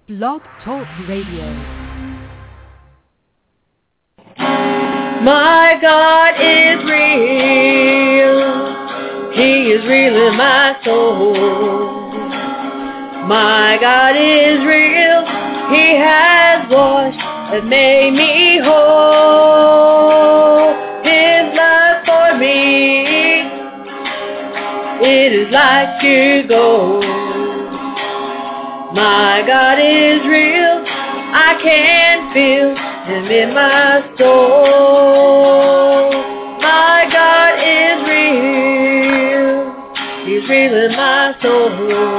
Blog Talk Radio. My God is real. He is real in my soul. My God is real. He has washed and made me whole. His love for me, it is like pure gold. My God is real. I can feel Him in my soul. My God is real. He's real in my soul.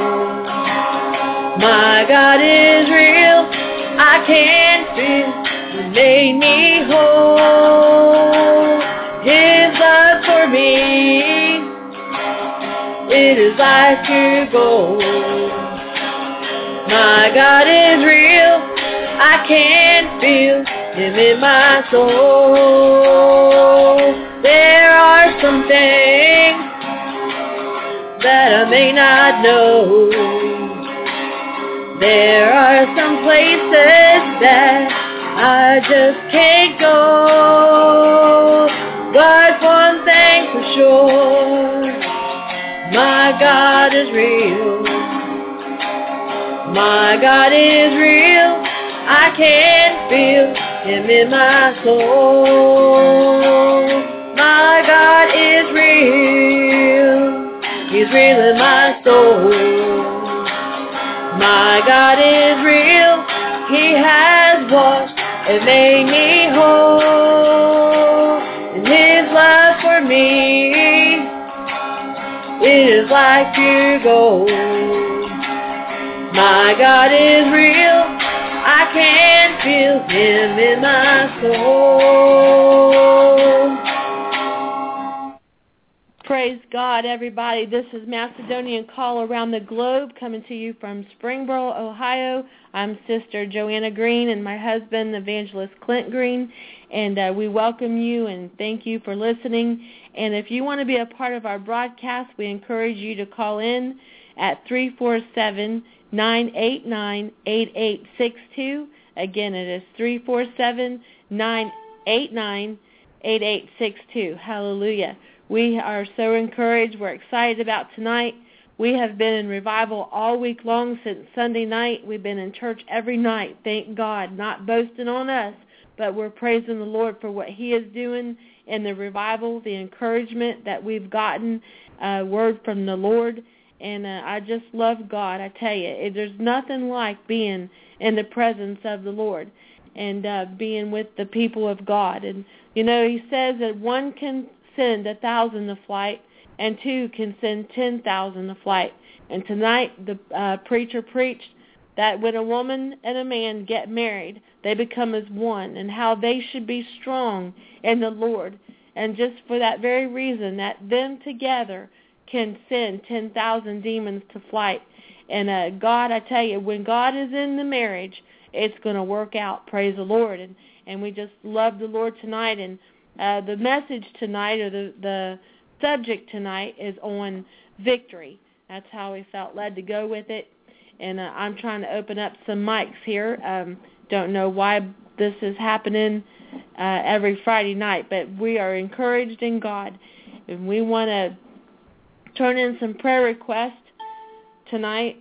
My God is real. I can feel He made me whole. His love for me, it is like pure gold. My God is real. I can feel Him in my soul. There are some things that I may not know. There are some places that I just can't go. But one thing for sure, my God is real. My God is real. I can feel Him in my soul. My God is real. He's real in my soul. My God is real. He has washed and made me whole. And His love for me, it is like pure gold. My God is real. I can feel Him in my soul. Praise God, everybody. This is Macedonian Call Around the Globe coming to you from Springboro, Ohio. I'm Sister Joanna Green and my husband, Evangelist Clint Green. And we welcome you and thank you for listening. And if you want to be a part of our broadcast, we encourage you to call in at 347-989-8862. Again, it is 347-989-8862. Hallelujah. We are so encouraged. We're excited about tonight. We have been in revival all week long since Sunday night. We've been in church every night, thank God, not boasting on us, but we're praising the Lord for what He is doing in the revival, the encouragement that we've gotten, word from the Lord. And I just love God. I tell you, there's nothing like being in the presence of the Lord and being with the people of God. And, you know, He says that one can send 1,000 to flight and two can send 10,000 to flight. And tonight the preacher preached that when a woman and a man get married, they become as one, and how they should be strong in the Lord. And just for that very reason, that them together can send 10,000 demons to flight. And God, I tell you, when God is in the marriage, it's going to work out. Praise the Lord. And we just love the Lord tonight. And the message tonight, or the subject tonight, is on victory. That's how we felt led to go with it. And I'm trying to open up some mics here. Don't know why this is happening every Friday night, but we are encouraged in God. And we want to turn in some prayer requests tonight.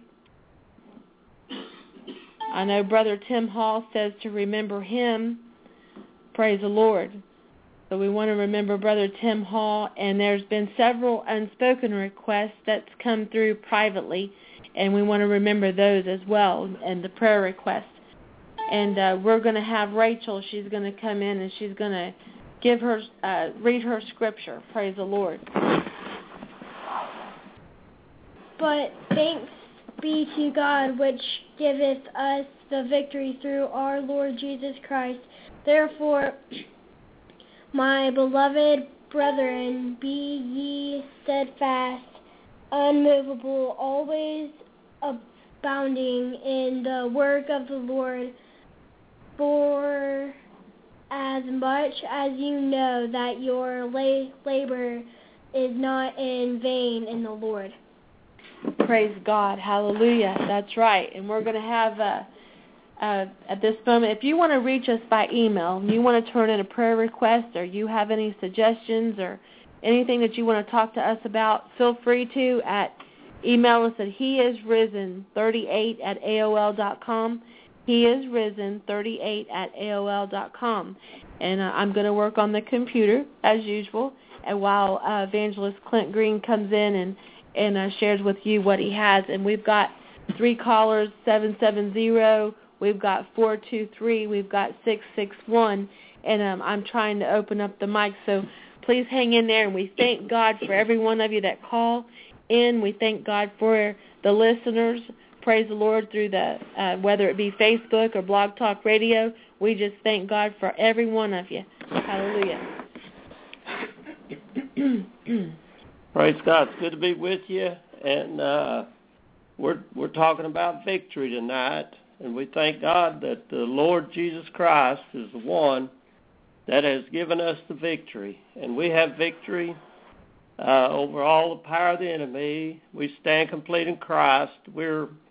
I know Brother Tim Hall says to remember him. Praise the Lord. So we want to remember Brother Tim Hall, and there's been several unspoken requests that's come through privately, and we want to remember those as well, and the prayer requests. And we're going to have Rachel. She's going to come in, and she's going to give her read her scripture. Praise the Lord. But thanks be to God, which giveth us the victory through our Lord Jesus Christ. Therefore, my beloved brethren, be ye steadfast, unmovable, always abounding in the work of the Lord, for as much as you know that your labor is not in vain in the Lord. Praise God. Hallelujah. That's right. And we're going to have at this moment, if you want to reach us by email, and you want to turn in a prayer request, or you have any suggestions or anything that you want to talk to us about, feel free to email us at heisrisen38@aol.com. heisrisen38@aol.com. And I'm going to work on the computer as usual, and while Evangelist Clint Green comes in and shares with you what he has. And we've got 3 callers, 770. We've got 423. We've got 661. And I'm trying to open up the mic, so please hang in there. And we thank God for every one of you that call in. We thank God for the listeners. Praise the Lord through the whether it be Facebook or Blog Talk Radio. We just thank God for every one of you. Hallelujah. Praise God. It's good to be with you. And we're talking about victory tonight. And we thank God that the Lord Jesus Christ is the one that has given us the victory. And we have victory over all the power of the enemy. We stand complete in Christ. We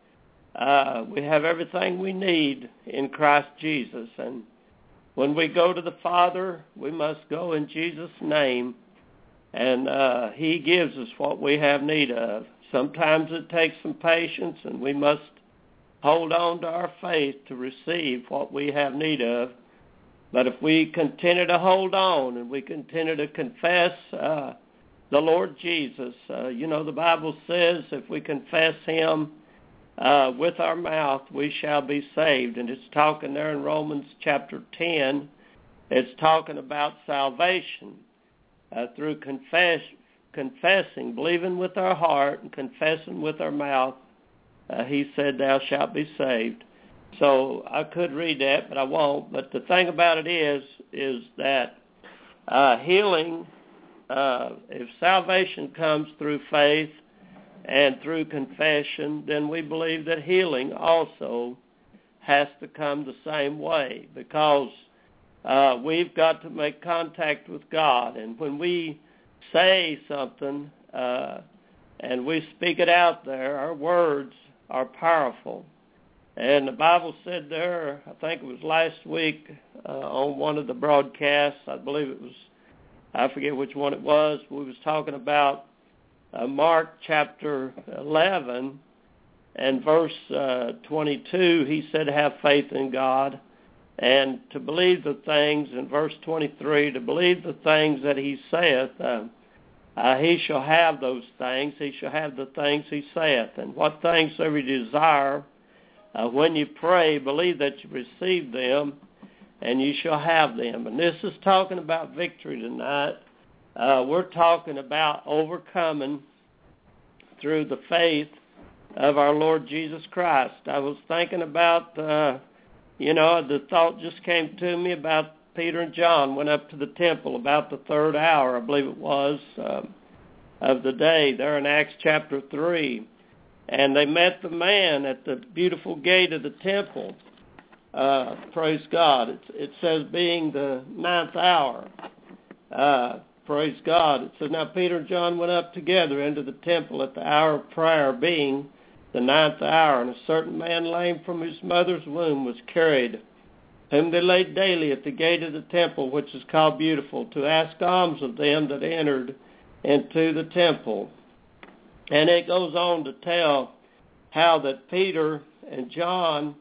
have everything we need in Christ Jesus. And when we go to the Father, we must go in Jesus' name. And he gives us what we have need of. Sometimes it takes some patience, and we must hold on to our faith to receive what we have need of. But if we continue to hold on and we continue to confess the Lord Jesus, the Bible says if we confess him with our mouth, we shall be saved. And it's talking there in Romans chapter 10. It's talking about salvation through confessing, believing with our heart and confessing with our mouth. He said, thou shalt be saved. So I could read that, but I won't. But the thing about it is that healing, if salvation comes through faith and through confession, then we believe that healing also has to come the same way, because we've got to make contact with God. And when we say something and we speak it out there, our words are powerful. And the Bible said there, I think it was last week on one of the broadcasts, I believe it was, I forget which one it was, we was talking about Mark chapter 11 and verse 22. He said, have faith in God, and to believe the things, in verse 23, to believe the things that he saith, he shall have those things. He shall have the things he saith. And what things soever you desire, when you pray, believe that you receive them, and you shall have them. And this is talking about victory tonight. We're talking about overcoming through the faith of our Lord Jesus Christ. I was thinking about, the thought just came to me about Peter and John went up to the temple about the 3rd hour, I believe it was, of the day, there in Acts chapter 3. And they met the man at the beautiful gate of the temple. Praise God. It says being the 9th hour. Praise God. It says, now Peter and John went up together into the temple at the hour of prayer, being the 9th hour. And a certain man lame from his mother's womb was carried, whom they laid daily at the gate of the temple, which is called Beautiful, to ask alms of them that entered into the temple. And it goes on to tell how that Peter and John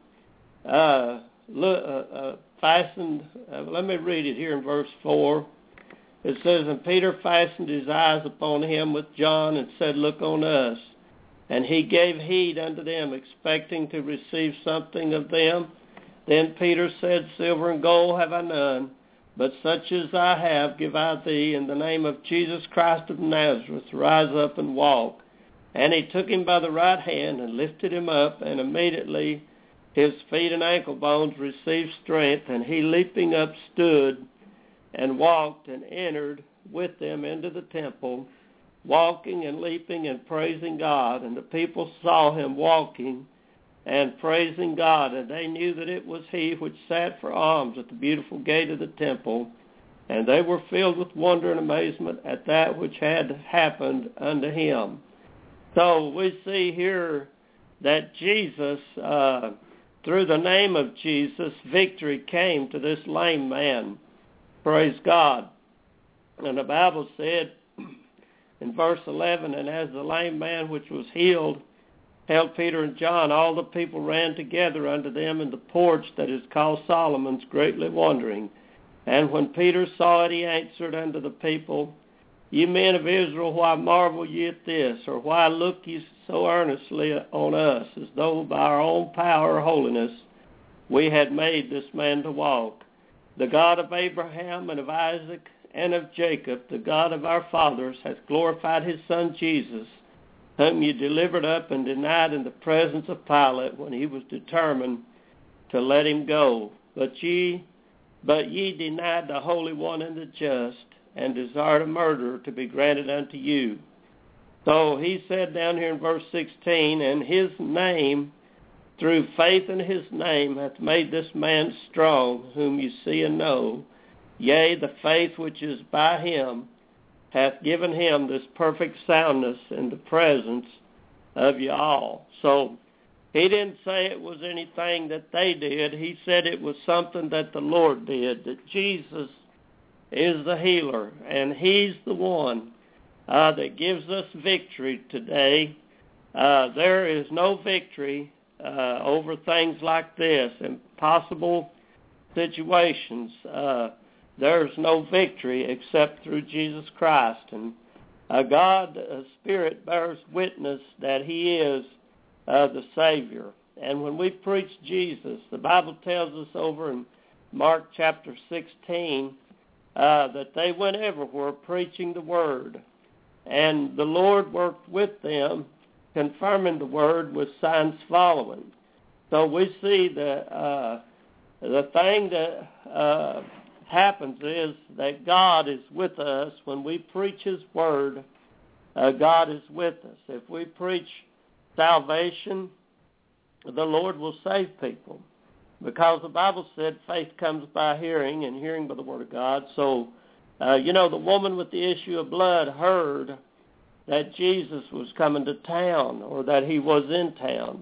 fastened, let me read it here in verse 4. It says, and Peter fastened his eyes upon him with John and said, look on us. And he gave heed unto them, expecting to receive something of them. Then Peter said, silver and gold have I none, but such as I have give I thee. In the name of Jesus Christ of Nazareth, rise up and walk. And he took him by the right hand and lifted him up, and immediately his feet and ankle bones received strength, and he leaping up stood and walked and entered with them into the temple, walking and leaping and praising God. And the people saw him walking and praising God, and they knew that it was he which sat for alms at the beautiful gate of the temple. And they were filled with wonder and amazement at that which had happened unto him. So we see here that Jesus through the name of Jesus, victory came to this lame man. Praise God. And the Bible said in verse 11, and as the lame man which was healed held Peter and John, all the people ran together unto them in the porch that is called Solomon's, greatly wondering. And when Peter saw it, he answered unto the people, Ye men of Israel, why marvel ye at this? Or why look ye so earnestly on us, as though by our own power or holiness we had made this man to walk? The God of Abraham and of Isaac and of Jacob, the God of our fathers, hath glorified his Son Jesus, whom ye delivered up and denied in the presence of Pilate, when he was determined to let him go. But ye denied the Holy One and the just, and desired a murderer to be granted unto you. So he said down here in verse 16, and his name, through faith in his name, hath made this man strong, whom you see and know. Yea, the faith which is by him hath given him this perfect soundness in the presence of you all. So he didn't say it was anything that they did. He said it was something that the Lord did, that Jesus is the healer, and he's the one that gives us victory today. There is no victory over things like this, impossible situations. There's no victory except through Jesus Christ. And God, Spirit, bears witness that he is the Savior. And when we preach Jesus, the Bible tells us over in Mark chapter 16 that they went everywhere preaching the Word. And the Lord worked with them, confirming the Word with signs following. So we see the thing that happens is that God is with us. When we preach his Word, God is with us. If we preach salvation, the Lord will save people. Because the Bible said faith comes by hearing, and hearing by the Word of God. So, the woman with the issue of blood heard that Jesus was coming to town, or that he was in town,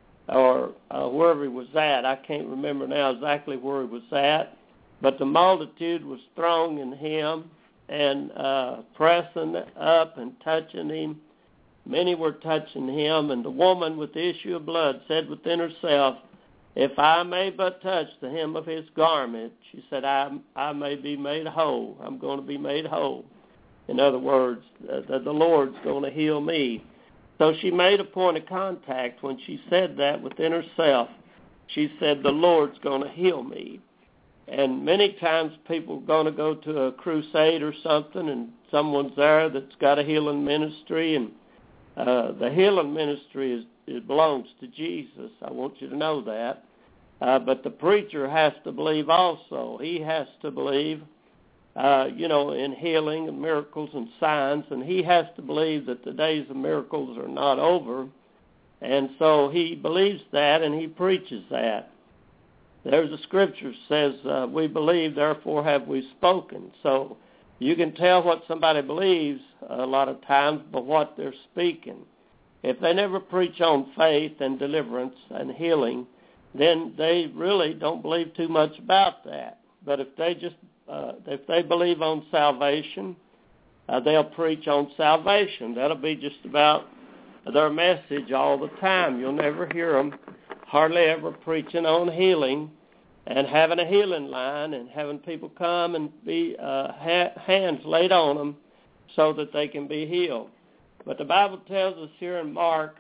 or wherever he was at. I can't remember now exactly where he was at, but the multitude was thronging him and pressing up and touching him. Many were touching him, and the woman with the issue of blood said within herself, If I may but touch the hem of his garment, she said, I may be made whole. I'm going to be made whole. In other words, the Lord's going to heal me. So she made a point of contact when she said that within herself. She said, the Lord's going to heal me. And many times people are going to go to a crusade or something, and someone's there that's got a healing ministry, and the healing ministry it belongs to Jesus. I want you to know that. But the preacher has to believe also. He has to believe, in healing and miracles and signs, and he has to believe that the days of miracles are not over. And so he believes that, and he preaches that. There's a scripture that says, we believe, therefore have we spoken. So you can tell what somebody believes a lot of times by what they're speaking. If they never preach on faith and deliverance and healing, then they really don't believe too much about that. But if they believe on salvation, they'll preach on salvation. That'll be just about their message all the time. You'll never hear them hardly ever preaching on healing and having a healing line and having people come and be hands laid on them so that they can be healed. But the Bible tells us here in Mark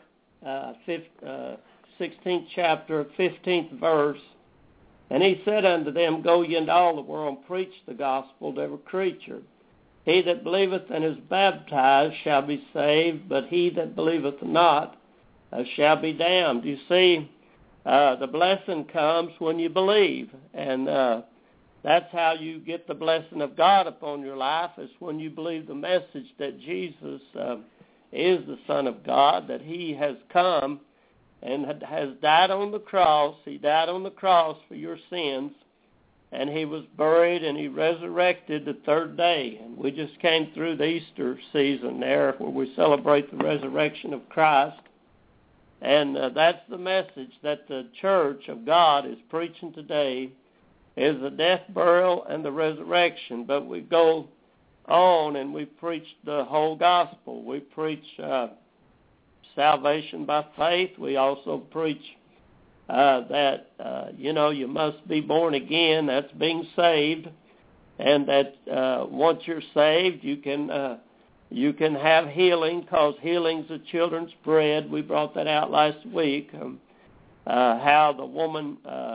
16th chapter, 15th verse, and he said unto them, Go ye into all the world and preach the gospel to every creature. He that believeth and is baptized shall be saved, but he that believeth not shall be damned. You see, the blessing comes when you believe, and that's how you get the blessing of God upon your life, is when you believe the message that Jesus is the Son of God, that he has come and has died on the cross. He died on the cross for your sins, and he was buried, and he resurrected the third day. And we just came through the Easter season there, where we celebrate the resurrection of Christ. And that's the message that the Church of God is preaching today, is the death, burial, and the resurrection. But we go on and we preach the whole gospel. We preach salvation by faith. We also preach that, you must be born again. That's being saved. And that once you're saved, you can have healing, because healing's the children's bread. We brought that out last week, how the woman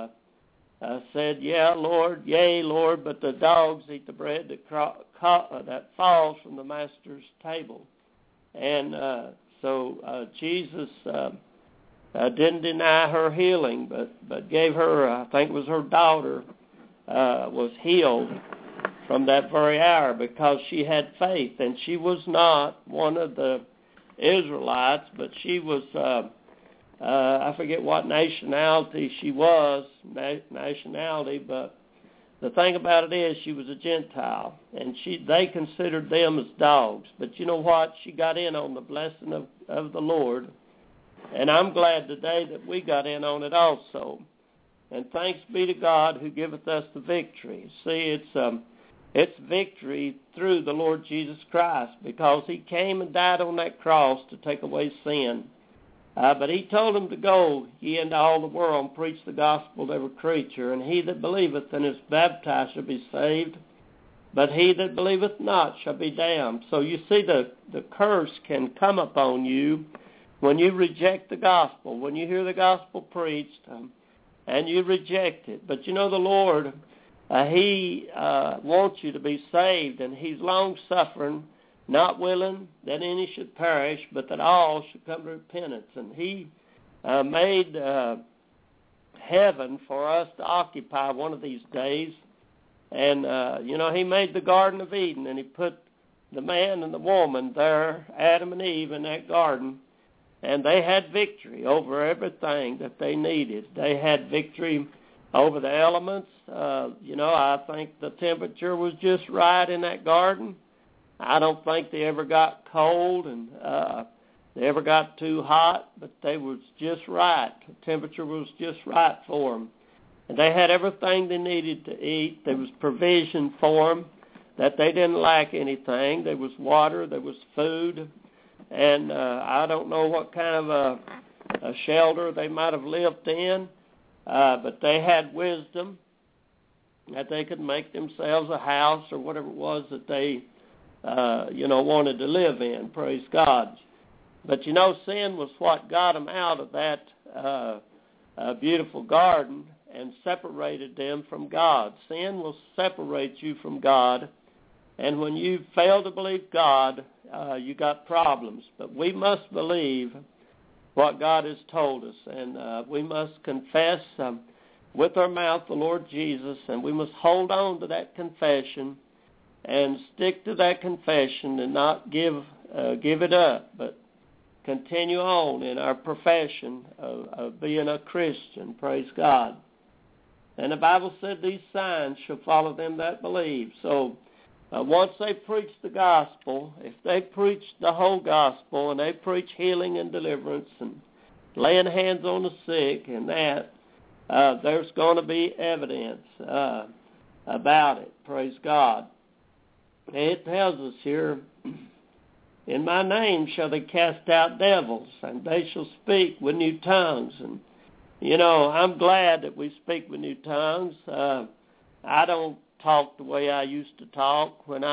said, "Yeah, Lord, yea, Lord, but the dogs eat the bread that falls from the master's table." And so Jesus didn't deny her healing, but gave her, I think it was her daughter, was healed from that very hour because she had faith. And she was not one of the Israelites, but she was, I forget what nationality she was, but the thing about it is she was a Gentile, and they considered them as dogs. But you know what? She got in on the blessing of the Lord, and I'm glad today that we got in on it also. And thanks be to God who giveth us the victory. See, it's victory through the Lord Jesus Christ, because he came and died on that cross to take away sin. But he told them to go ye into all the world and preach the gospel to every creature. And he that believeth and is baptized shall be saved, but he that believeth not shall be damned. So you see, the curse can come upon you when you reject the gospel, when you hear the gospel preached and you reject it. But the Lord, he wants you to be saved, and he's long-suffering, not willing that any should perish, but that all should come to repentance. And he made heaven for us to occupy one of these days. And, he made the Garden of Eden, and he put the man and the woman there, Adam and Eve, in that garden. And they had victory over everything that they needed. They had victory over the elements. I think the temperature was just right in that garden. I don't think they ever got cold and they ever got too hot, but they was just right. The temperature was just right for them. And they had everything they needed to eat. There was provision for them, that they didn't lack anything. There was water, there was food, and I don't know what kind of a shelter they might have lived in, but they had wisdom that they could make themselves a house or whatever it was that they wanted to live in. Praise God. But sin was what got them out of that beautiful garden and separated them from God. Sin will separate you from God, and when you fail to believe God, you got problems. But we must believe what God has told us, and we must confess with our mouth the Lord Jesus, and we must hold on to that confession and stick to that confession and not give it up, but continue on in our profession of being a Christian. Praise God. And the Bible said these signs shall follow them that believe. So once they preach the gospel, if they preach the whole gospel and they preach healing and deliverance and laying hands on the sick and that, there's going to be evidence about it. Praise God. It tells us here, in my name shall they cast out devils, and they shall speak with new tongues. And, I'm glad that we speak with new tongues. I don't talk the way I used to talk when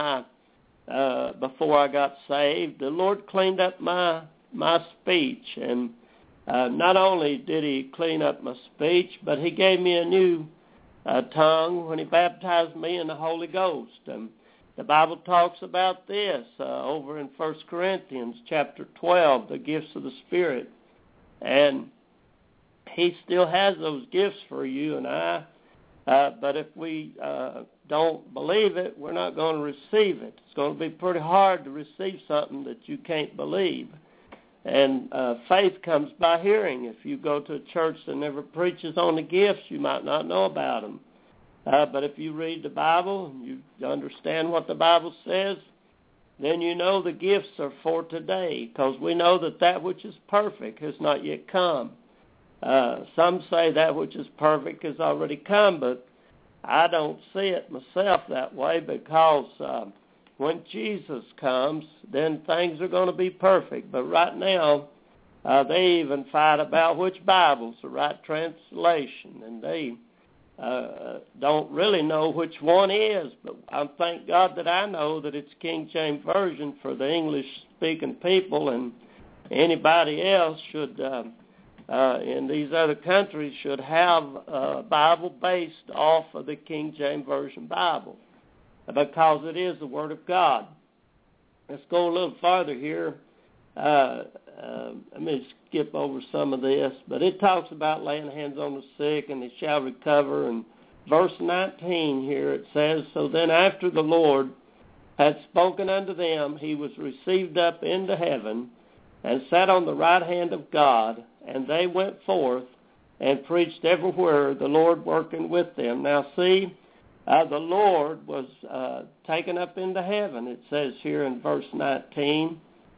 before I got saved. The Lord cleaned up my speech, and not only did he clean up my speech, but he gave me a new tongue when he baptized me in the Holy Ghost. The Bible talks about this over in 1 Corinthians chapter 12, the gifts of the Spirit. And he still has those gifts for you and I. But if we don't believe it, we're not going to receive it. It's going to be pretty hard to receive something that you can't believe. And faith comes by hearing. If you go to a church that never preaches on the gifts, you might not know about them. But if you read the Bible and you understand what the Bible says, then you know the gifts are for today, because we know that which is perfect has not yet come. Some say that which is perfect has already come, but I don't see it myself that way, because when Jesus comes, then things are going to be perfect. But right now, they even fight about which Bible's the right translation, and they don't really know which one is. But I thank God that I know that it's King James Version for the English-speaking people, and anybody else should, in these other countries, should have a Bible based off of the King James Version Bible, because it is the Word of God. Let's go a little farther here. Let me skip over some of this, but it talks about laying hands on the sick and they shall recover. And verse 19 here, it says, So then after the Lord had spoken unto them, he was received up into heaven and sat on the right hand of God, and they went forth and preached everywhere, the Lord working with them. Now see, the Lord was taken up into heaven, it says here in verse 19.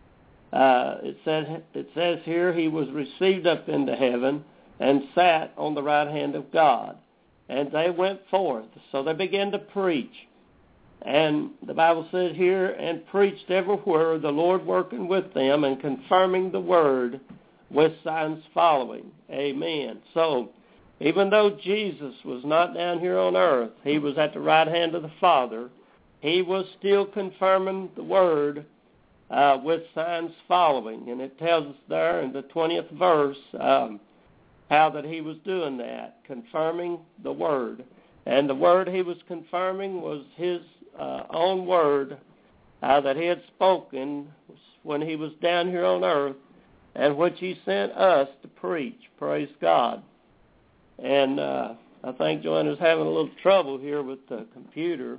It says here, he was received up into heaven and sat on the right hand of God. And they went forth. So they began to preach. And the Bible says here, and preached everywhere, the Lord working with them and confirming the word with signs following. Amen. So even though Jesus was not down here on earth, he was at the right hand of the Father, he was still confirming the word with signs following. And it tells us there in the 20th verse how that he was doing that, confirming the word. And the word he was confirming was his own word that he had spoken when he was down here on earth, and which he sent us to preach. Praise God. And I think Joanna's having a little trouble here with the computer.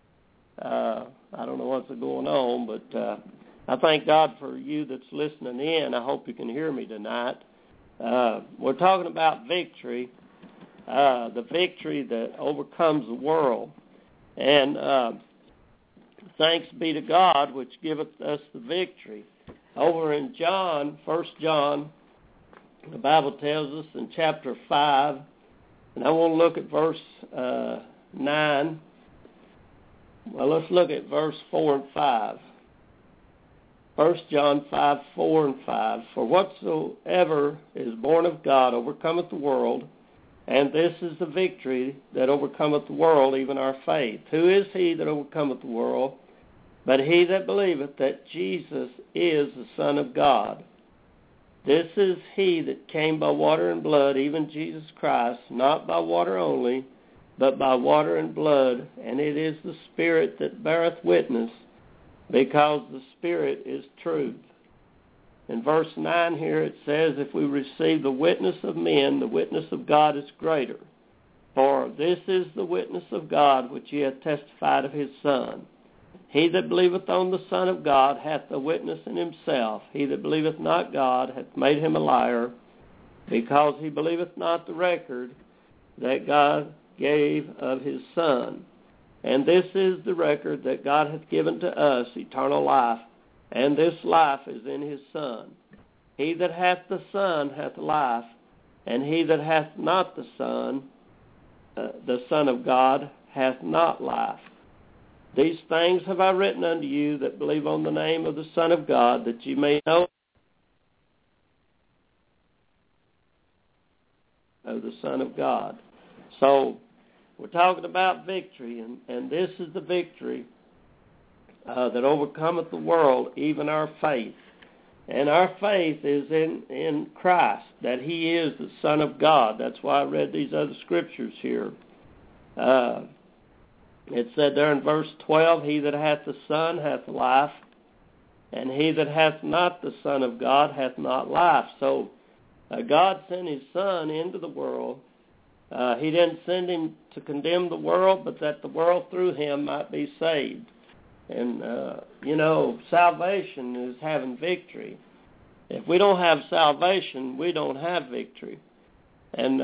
I don't know what's going on, but I thank God for you that's listening in. I hope you can hear me tonight. We're talking about victory, the victory that overcomes the world. And thanks be to God, which giveth us the victory. Over in John, 1 John, the Bible tells us in chapter 5, and I want to look at verse 9. Well, let's look at verse 4 and 5. 1 John 5, 4 and 5. For whatsoever is born of God overcometh the world, and this is the victory that overcometh the world, even our faith. Who is he that overcometh the world? But he that believeth that Jesus is the Son of God. This is he that came by water and blood, even Jesus Christ, not by water only, but by water and blood. And it is the Spirit that beareth witness, because the Spirit is truth. In verse 9 here it says, if we receive the witness of men, the witness of God is greater. For this is the witness of God which he hath testified of his Son. He that believeth on the Son of God hath a witness in himself. He that believeth not God hath made him a liar, because he believeth not the record that God gave of his Son. And this is the record that God hath given to us, eternal life, and this life is in his Son. He that hath the Son hath life, and he that hath not the Son of God, hath not life. These things have I written unto you that believe on the name of the Son of God, that ye may know of the Son of God. So we're talking about victory, and this is the victory that overcometh the world, even our faith. And our faith is in Christ, that he is the Son of God. That's why I read these other scriptures here. It said there in verse 12, he that hath the Son hath life, and he that hath not the Son of God hath not life. So God sent his Son into the world. He didn't send him to condemn the world, but that the world through him might be saved. And, salvation is having victory. If we don't have salvation, we don't have victory. And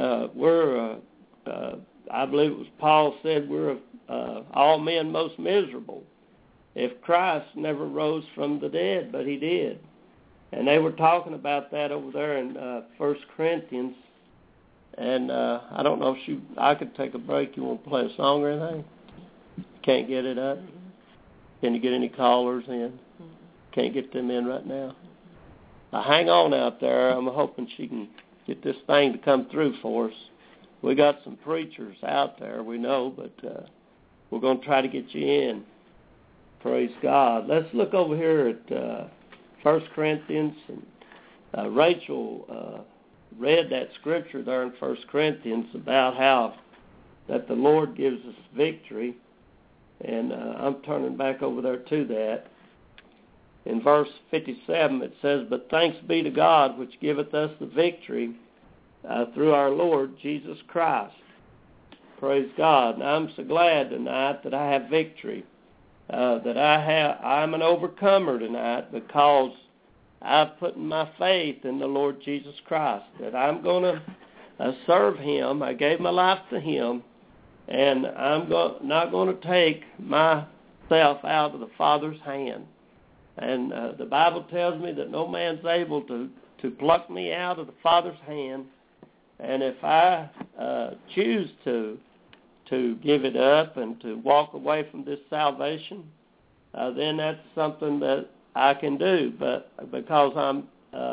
I believe it was Paul said, we're all men most miserable. if Christ never rose from the dead, but he did. And they were talking about that over there in 1 Corinthians. And I don't know if I could take a break. You want to play a song or anything? Can't get it up? Can you get any callers in? Can't get them in right now. Hang on out there. I'm hoping she can get this thing to come through for us. We got some preachers out there, we know, but we're going to try to get you in. Praise God. Let's look over here at 1 Corinthians. And Rachel read that scripture there in 1 Corinthians about how that the Lord gives us victory. And I'm turning back over there to that. In verse 57, it says, "But thanks be to God, which giveth us the victory through our Lord Jesus Christ." Praise God. And I'm so glad tonight that I have victory, that I'm an overcomer tonight because I've put my faith in the Lord Jesus Christ, that I'm going to serve him. I gave my life to him, and I'm not going to take myself out of the Father's hand. And the Bible tells me that no man's able to pluck me out of the Father's hand. And if I choose to give it up and to walk away from this salvation, then that's something that I can do. But because I'm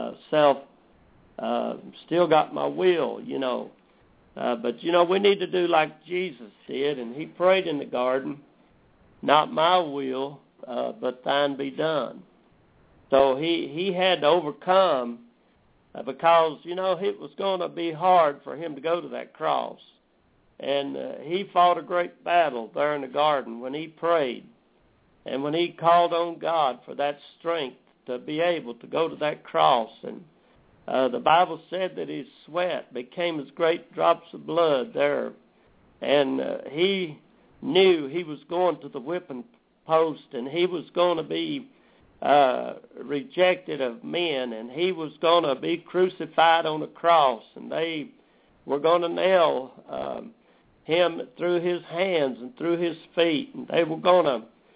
still got my will, But, we need to do like Jesus did, and he prayed in the garden, "Not my will, but thine be done." So he had to overcome because, it was going to be hard for him to go to that cross. And he fought a great battle there in the garden when he prayed and when he called on God for that strength to be able to go to that cross. And the Bible said that his sweat became as great drops of blood there. And he knew he was going to the whipping post, and he was going to be rejected of men, and he was going to be crucified on a cross, and they were going to nail him through his hands and through his feet, and they were going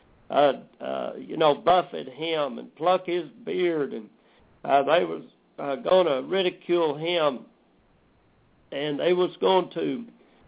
to buffet him and pluck his beard, and they was going to ridicule him, and they was going to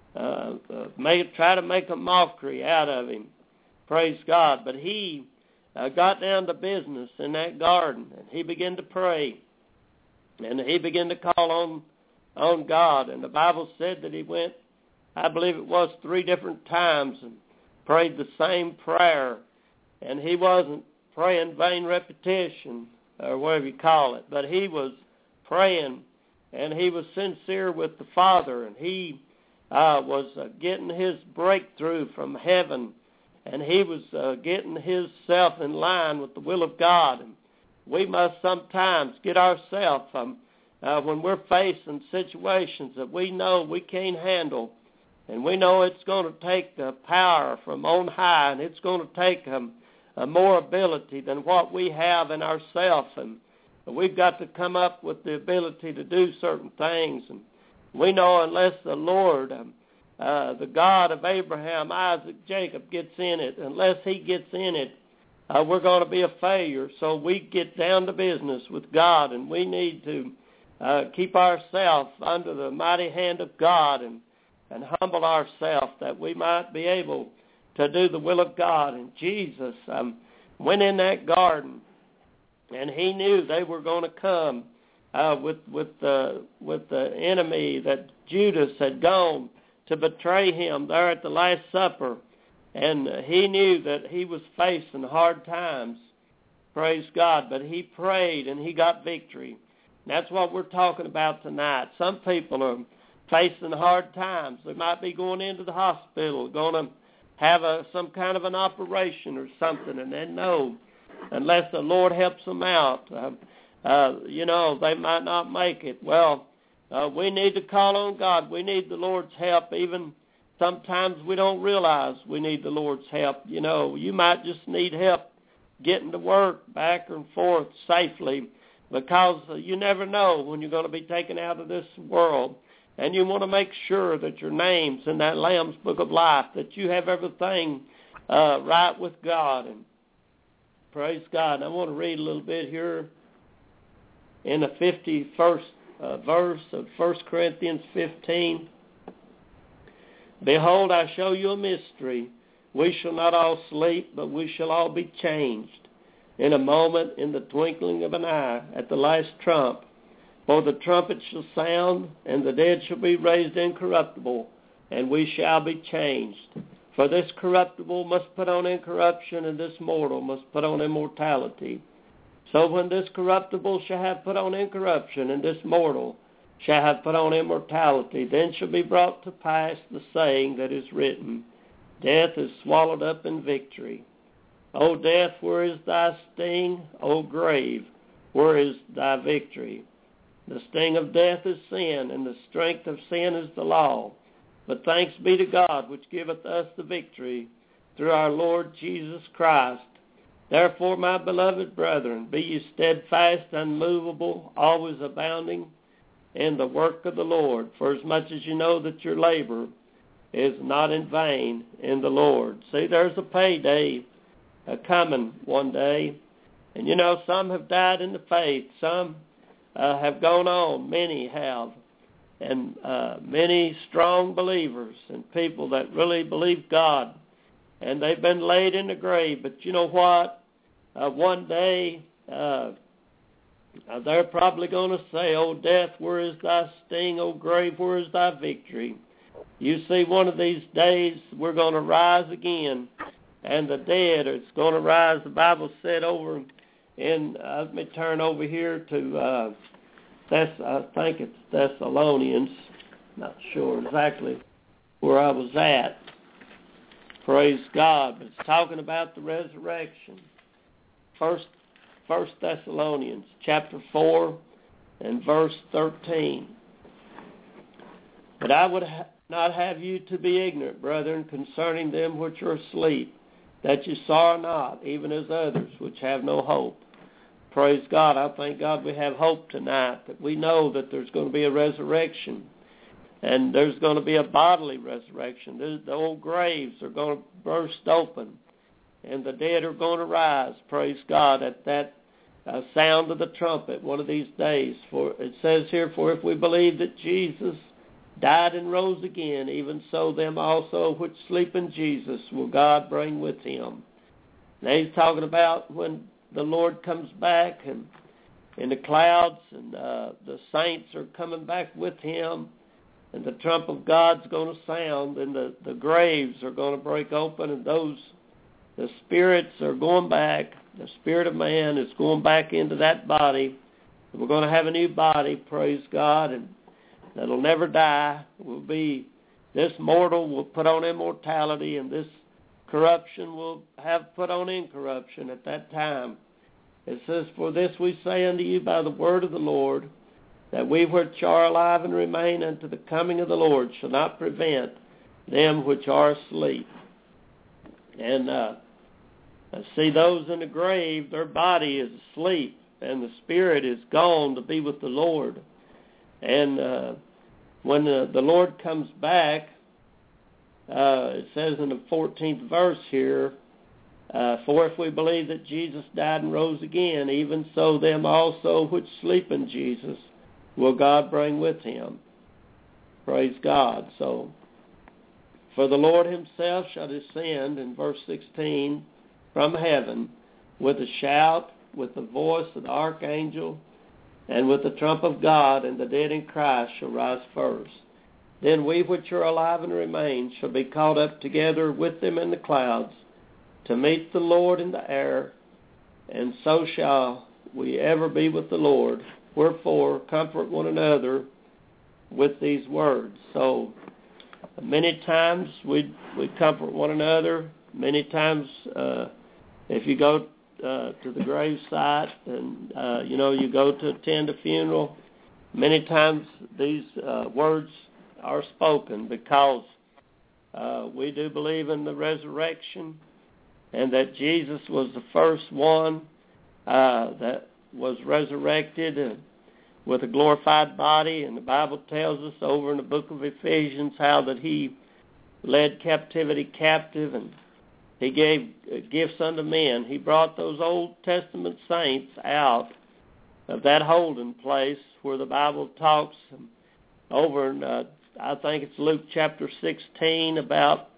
try to make a mockery out of him. Praise God. But he got down to business in that garden, and he began to pray, and he began to call on God. And the Bible said that he went, I believe it was 3 different times, and prayed the same prayer. And he wasn't praying vain repetition or whatever you call it, but he was praying, and he was sincere with the Father, and he was getting his breakthrough from heaven, and he was getting himself in line with the will of God. And we must sometimes get ourselves, when we're facing situations that we know we can't handle, and we know it's going to take power from on high, and it's going to take more ability than what we have in ourselves, and we've got to come up with the ability to do certain things. And we know unless the Lord, the God of Abraham, Isaac, Jacob gets in it, unless he gets in it, we're going to be a failure. So we get down to business with God, and we need to keep ourselves under the mighty hand of God and humble ourselves that we might be able to do the will of God. And Jesus went in that garden, and he knew they were going to come with the enemy, that Judas had gone to betray him there at the Last Supper. And he knew that he was facing hard times. Praise God. But he prayed, and he got victory. And that's what we're talking about tonight. Some people are facing hard times. They might be going into the hospital, going to have some kind of an operation or something, and they know unless the Lord helps them out, they might not make it. Well, we need to call on God. We need the Lord's help. Even sometimes we don't realize we need the Lord's help. You might just need help getting to work back and forth safely, because you never know when you're going to be taken out of this world. And you want to make sure that your name's in that Lamb's Book of Life, that you have everything right with God. And Praise God. And I want to read a little bit here in the 51st verse of 1 Corinthians 15. Behold, I show you a mystery. We shall not all sleep, but we shall all be changed in a moment, in the twinkling of an eye, at the last trump. For the trumpet shall sound, and the dead shall be raised incorruptible, and we shall be changed. For this corruptible must put on incorruption, and this mortal must put on immortality. So when this corruptible shall have put on incorruption, and this mortal shall have put on immortality, then shall be brought to pass the saying that is written, Death is swallowed up in victory. O death, where is thy sting? O grave, where is thy victory? The sting of death is sin, and the strength of sin is the law. But thanks be to God, which giveth us the victory through our Lord Jesus Christ. Therefore, my beloved brethren, be ye steadfast, unmovable, always abounding in the work of the Lord, for as much as you know that your labor is not in vain in the Lord. See, there's a payday coming one day. And you know, some have died in the faith. Some have gone on. Many have. And many strong believers and people that really believe God. And they've been laid in the grave. But you know what? One day they're probably going to say, O death, where is thy sting? O grave, where is thy victory? You see, one of these days we're going to rise again. And the dead is going to rise. The Bible said over in, let me turn over here to, I think it's Thessalonians. Not sure exactly where I was at. Praise God. But it's talking about the resurrection. First Thessalonians chapter 4 and verse 13. But I would not have you to be ignorant, brethren, concerning them which are asleep, that you sorrow not, even as others which have no hope. Praise God. I thank God we have hope tonight, that we know that there's going to be a resurrection, and there's going to be a bodily resurrection. The old graves are going to burst open, and the dead are going to rise, praise God, at that sound of the trumpet one of these days. For it says here, for if we believe that Jesus died and rose again, even so them also which sleep in Jesus will God bring with him. Now he's talking about when the Lord comes back and in the clouds, and the saints are coming back with him, and the trump of God's going to sound, and the graves are going to break open, and the spirits are going back. The spirit of man is going back into that body. We're going to have a new body, praise God, and that'll never die. This mortal will put on immortality, and this corruption will have put on incorruption at that time. It says, for this we say unto you by the word of the Lord, that we which are alive and remain unto the coming of the Lord shall not prevent them which are asleep. And see, those in the grave, their body is asleep, and the spirit is gone to be with the Lord. And when the Lord comes back, it says in the 14th verse here, for if we believe that Jesus died and rose again, even so them also which sleep in Jesus will God bring with him. Praise God. So, for the Lord himself shall descend, in verse 16, from heaven with a shout, with the voice of the archangel, and with the trump of God, and the dead in Christ shall rise first. Then we which are alive and remain shall be caught up together with them in the clouds to meet the Lord in the air, and so shall we ever be with the Lord. Wherefore, comfort one another with these words. So, many times we comfort one another. Many times, if you go to the grave site and, you go to attend a funeral, many times these words are spoken because we do believe in the resurrection, and that Jesus was the first one that was resurrected with a glorified body. And the Bible tells us over in the book of Ephesians how that he led captivity captive and He gave gifts unto men. He brought those Old Testament saints out of that holding place where the Bible talks over in, I think it's Luke chapter 16, about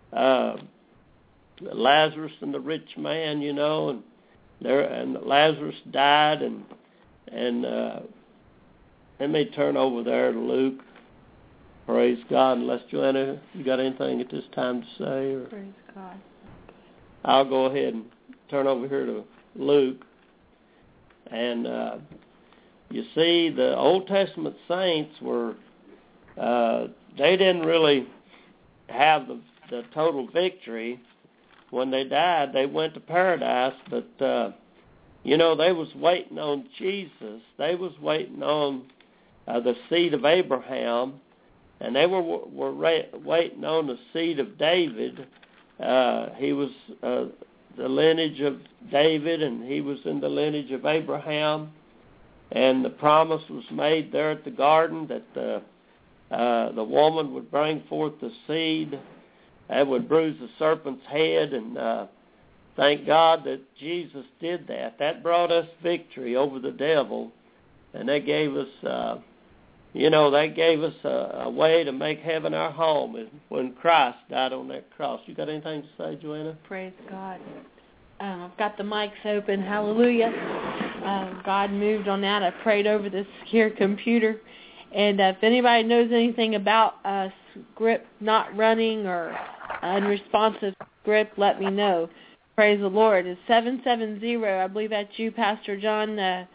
Lazarus and the rich man, you know, and Lazarus died, and let me turn over there to Luke. Praise God. Unless, Joanna, you got anything at this time to say? Or Praise God. I'll go ahead and turn over here to Luke. And you see, the Old Testament saints were, they didn't really have the total victory. When they died, they went to paradise, but, you know, they was waiting on Jesus. They was waiting on the seed of Abraham, and they were waiting on the seed of David. He was the lineage of David, and he was in the lineage of Abraham. And the promise was made there at the garden that the woman would bring forth the seed that would bruise the serpent's head. And thank God that Jesus did that. That brought us victory over the devil, and that gave us, that gave us a way to make heaven our home when Christ died on that cross. You got anything to say, Joanna? Praise God. I've got the mics open. Hallelujah. God moved on that. I prayed over this here computer. And if anybody knows anything about script not running or unresponsive script, let me know. Praise the Lord. It's 770. I believe that's you, Pastor John.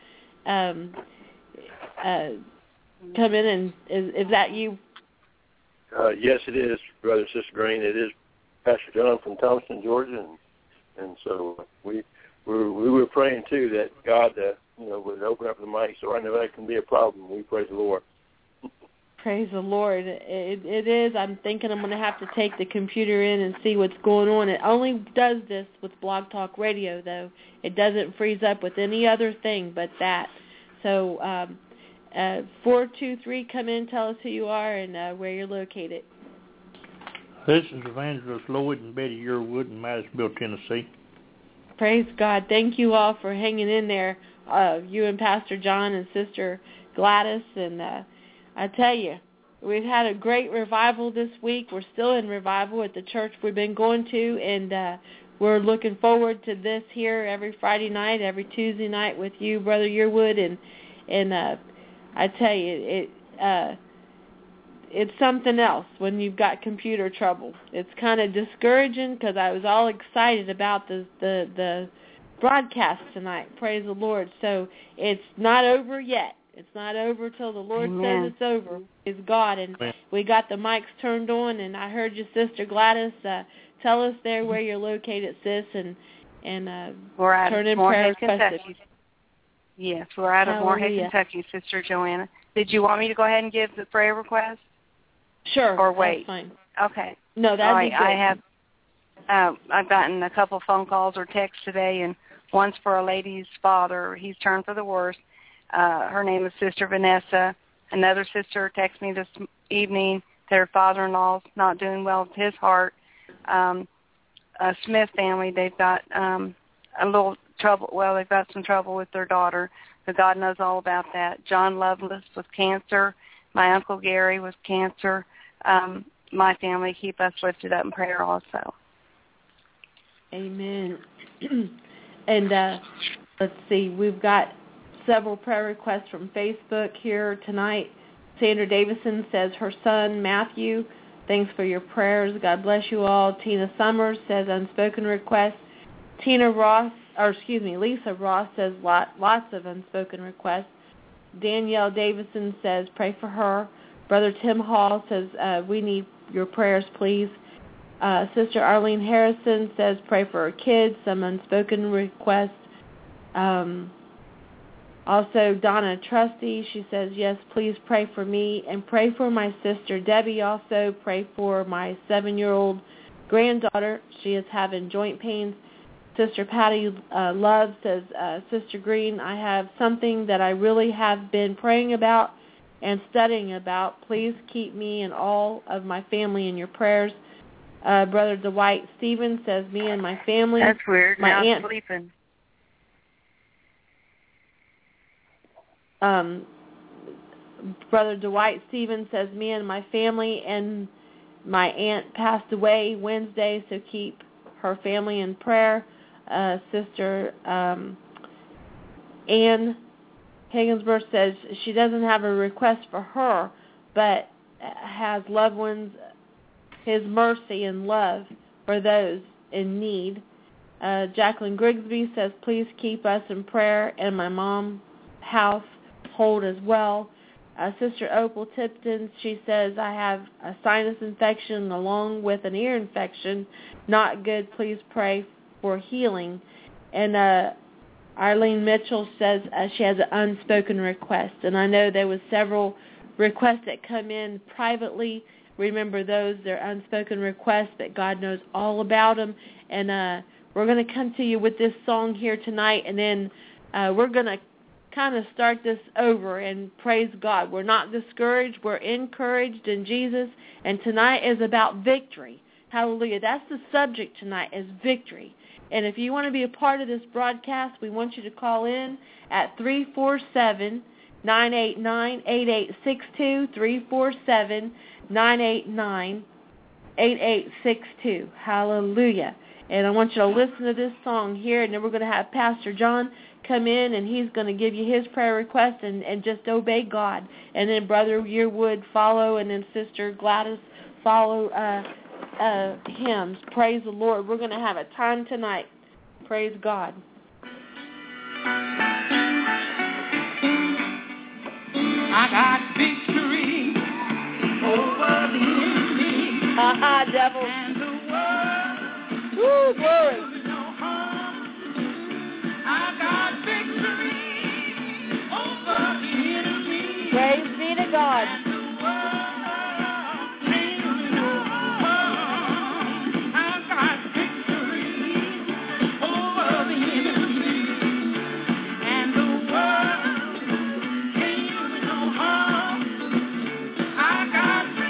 Come in, and is that you? Yes, it is, Brother and Sister Green. It is Pastor John from Thomaston, Georgia, and so we were praying too that God, would open up the mic, so I know that can be a problem. We praise the Lord. Praise the Lord. It is. I'm thinking I'm going to have to take the computer in and see what's going on. It only does this with Blog Talk Radio, though. It doesn't freeze up with any other thing but that. So 423, come in, tell us who you are and where you're located. This is Evangelist Lloyd and Betty Yearwood in Madisonville, Tennessee. Praise God. Thank you all for hanging in there, you and Pastor John and Sister Gladys. And I tell you, we've had a great revival this week. We're still in revival at the church we've been going to, and we're looking forward to this here every Friday night, every Tuesday night with you, Brother Yearwood. And I tell you, it's something else when you've got computer trouble. It's kind of discouraging because I was all excited about the broadcast tonight. Praise the Lord. So it's not over yet. It's not over till the Lord says it's over. It's God. And we got the mics turned on, and I heard your Sister Gladys. Tell us there where you're located, sis, and we're out turn of in prayer Morehead, requests. Kentucky. Yes, we're out of Morehead, Kentucky, Sister Joanna. Did you want me to go ahead and give the prayer request? Sure. Or wait? That's fine. Okay. No, that'd be good. I've gotten a couple phone calls or texts today, and one's for a lady's father. He's turned for the worse. Her name is Sister Vanessa. Another sister texted me this evening that her father-in-law's not doing well with his heart. A Smith family, they've got a little trouble. Well, they've got some trouble with their daughter, but God knows all about that. John Lovelace with cancer. My Uncle Gary with cancer. My family, keep us lifted up in prayer also. Amen. And let's see, we've got several prayer requests from Facebook here tonight. Sandra Davison says her son, Matthew, thanks for your prayers. God bless you all. Tina Summers says unspoken requests. Lisa Ross says lots of unspoken requests. Danielle Davison says pray for her. Brother Tim Hall says we need your prayers, please. Sister Arlene Harrison says pray for her kids, some unspoken requests. Also, Donna Trusty, she says, yes, please pray for me and pray for my sister Debbie also. Pray for my 7-year-old granddaughter. She is having joint pains. Sister Patty Love says, Sister Green, I have something that I really have been praying about and studying about. Please keep me and all of my family in your prayers. Brother Dwight Stevens says, me and my family. That's weird. My now aunt sleeping. Brother Dwight Stevens says, me and my family and my aunt passed away Wednesday, so keep her family in prayer. Sister Ann Higgins says she doesn't have a request for her, but has loved ones, His mercy and love for those in need. Jacqueline Grigsby says, please keep us in prayer and my mom's household as well. Sister Opal Tipton, she says, I have a sinus infection along with an ear infection. Not good. Please pray for healing. And Arlene Mitchell says she has an unspoken request. And I know there was several requests that come in privately. Remember those, they're unspoken requests, but God knows all about them. And we're going to come to you with this song here tonight, and then we're going to kind of start this over and praise God. We're not discouraged. We're encouraged in Jesus. And tonight is about victory. Hallelujah. That's the subject tonight, is victory. And if you want to be a part of this broadcast, we want you to call in at 347-989-8862, 347-989-8862. Hallelujah. And I want you to listen to this song here, and then we're going to have Pastor John come in, and he's going to give you his prayer request and just obey God. And then Brother Yearwood follow, and then Sister Gladys follow hymns. Praise the Lord. We're going to have a time tonight. Praise God. I got victory over the enemy. Devil. And the world. Woo, glory. I got victory over the enemy. Praise be to God. And the world ain't no harm. I got victory over the enemy. And the world ain't no harm. I got the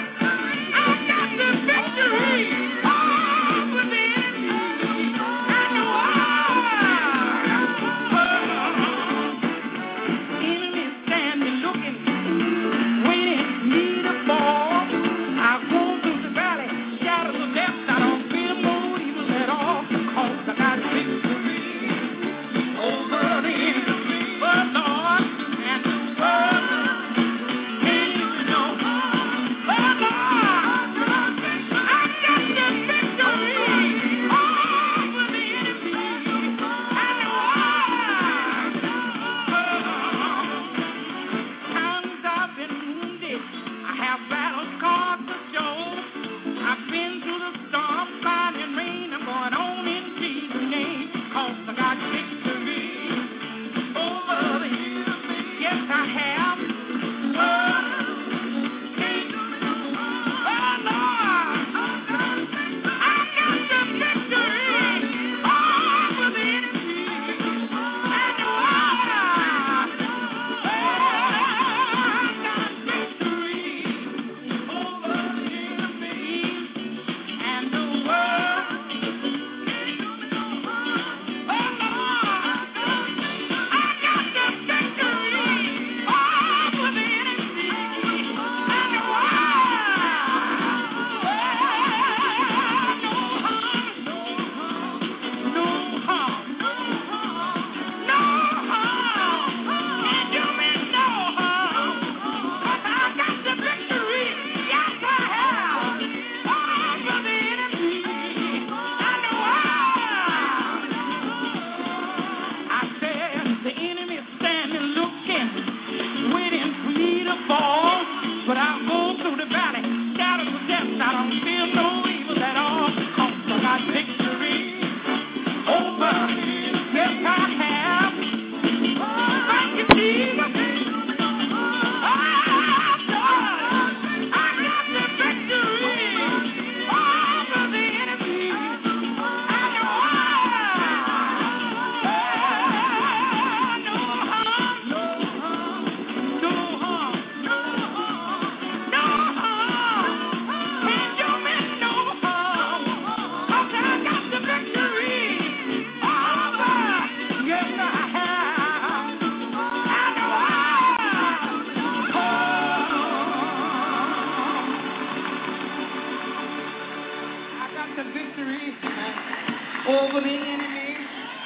victory over the enemy. And the enemy standing looking, waiting for me to fall. I go through the valley, shadows of death. I don't feel no evil at all, 'cause I got victory over the enemy. But Lord, and the world ain't no harm. But Lord, I got the victory over the enemy. And the world. Times I've been wounded, I have battle scars for show. I've been through the storm, fire and rain. I'm going on in Jesus' name, 'cause I got victory over the enemy. Yes, I have. Oh, Lord, I got the victory over the enemy. And the world. I got victory over the enemy. And the world. Oh, Lord, I got the victory over the enemy. And the the enemy standing looking, waiting for me to fall. But I'll go through the valley, shadows of death. I don't feel no evil at all, 'cause I got victory over. Yes, I have. Thank you, Jesus. I got the victory over the enemy. And the world. No harm. Can't you the victory over the enemy.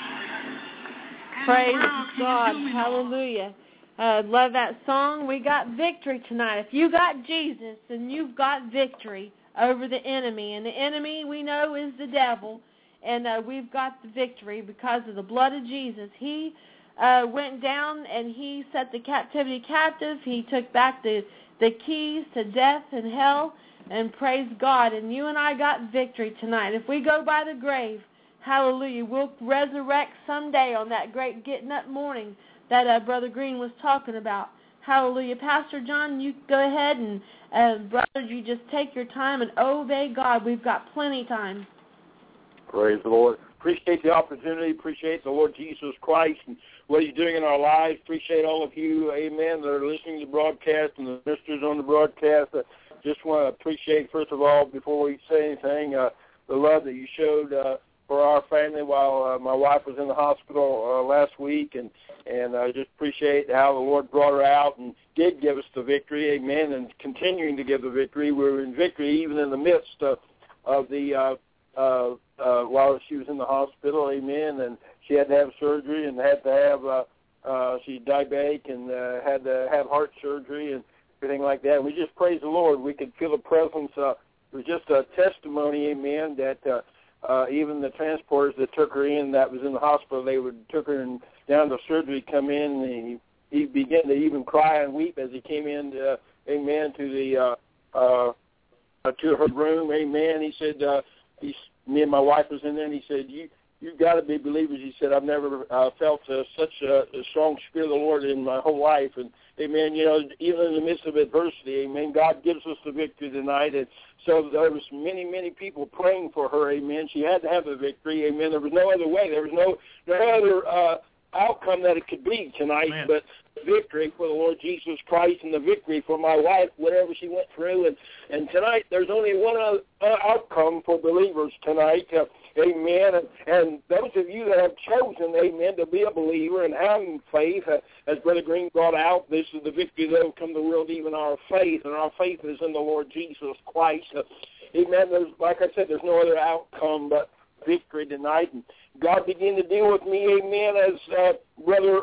Praise God. Hallelujah. Love that song. We got victory tonight. If you got Jesus, then you've got victory over the enemy. And the enemy, we know, is the devil. And we've got the victory because of the blood of Jesus. He went down and he set the captivity captive. He took back the keys to death and hell. And praise God. And you and I got victory tonight. If we go by the grave, hallelujah, we'll resurrect someday on that great getting up morning that Brother Green was talking about. Hallelujah. Pastor John, you go ahead and brothers, you just take your time and obey God. We've got plenty of time. Praise the Lord. Appreciate the opportunity. Appreciate the Lord Jesus Christ and what he's doing in our lives. Appreciate all of you, amen, that are listening to the broadcast and the ministers on the broadcast. Just want to appreciate, first of all, before we say anything, the love that you showed for our family while my wife was in the hospital last week, and I just appreciate how the Lord brought her out and did give us the victory, amen, and continuing to give the victory. We were in victory even in the midst of the while she was in the hospital, amen, and she had to have surgery and had to have she's diabetic and had to have heart surgery and everything like that. We just praise the Lord. We could feel the presence. It was just a testimony, amen, that even the transporters that took her in, that was in the hospital, they took her down to surgery, come in, and he began to even cry and weep as he came in, amen, to her room, amen. He said, me and my wife was in there, and he said, you've got to be believers. He said, I've never felt such a strong spirit of the Lord in my whole life. And, amen, you know, even in the midst of adversity, amen, God gives us the victory tonight. And so there was many, many people praying for her, amen. She had to have the victory, amen. There was no other way. There was no other outcome that it could be tonight, amen, but the victory for the Lord Jesus Christ and the victory for my wife, whatever she went through. And tonight there's only one outcome for believers tonight, amen. And those of you that have chosen, amen, to be a believer and having faith, as Brother Green brought out, this is the victory that will come to the world, even our faith, and our faith is in the Lord Jesus Christ. Amen. Like I said, there's no other outcome but victory tonight. And God began to deal with me, amen, as Brother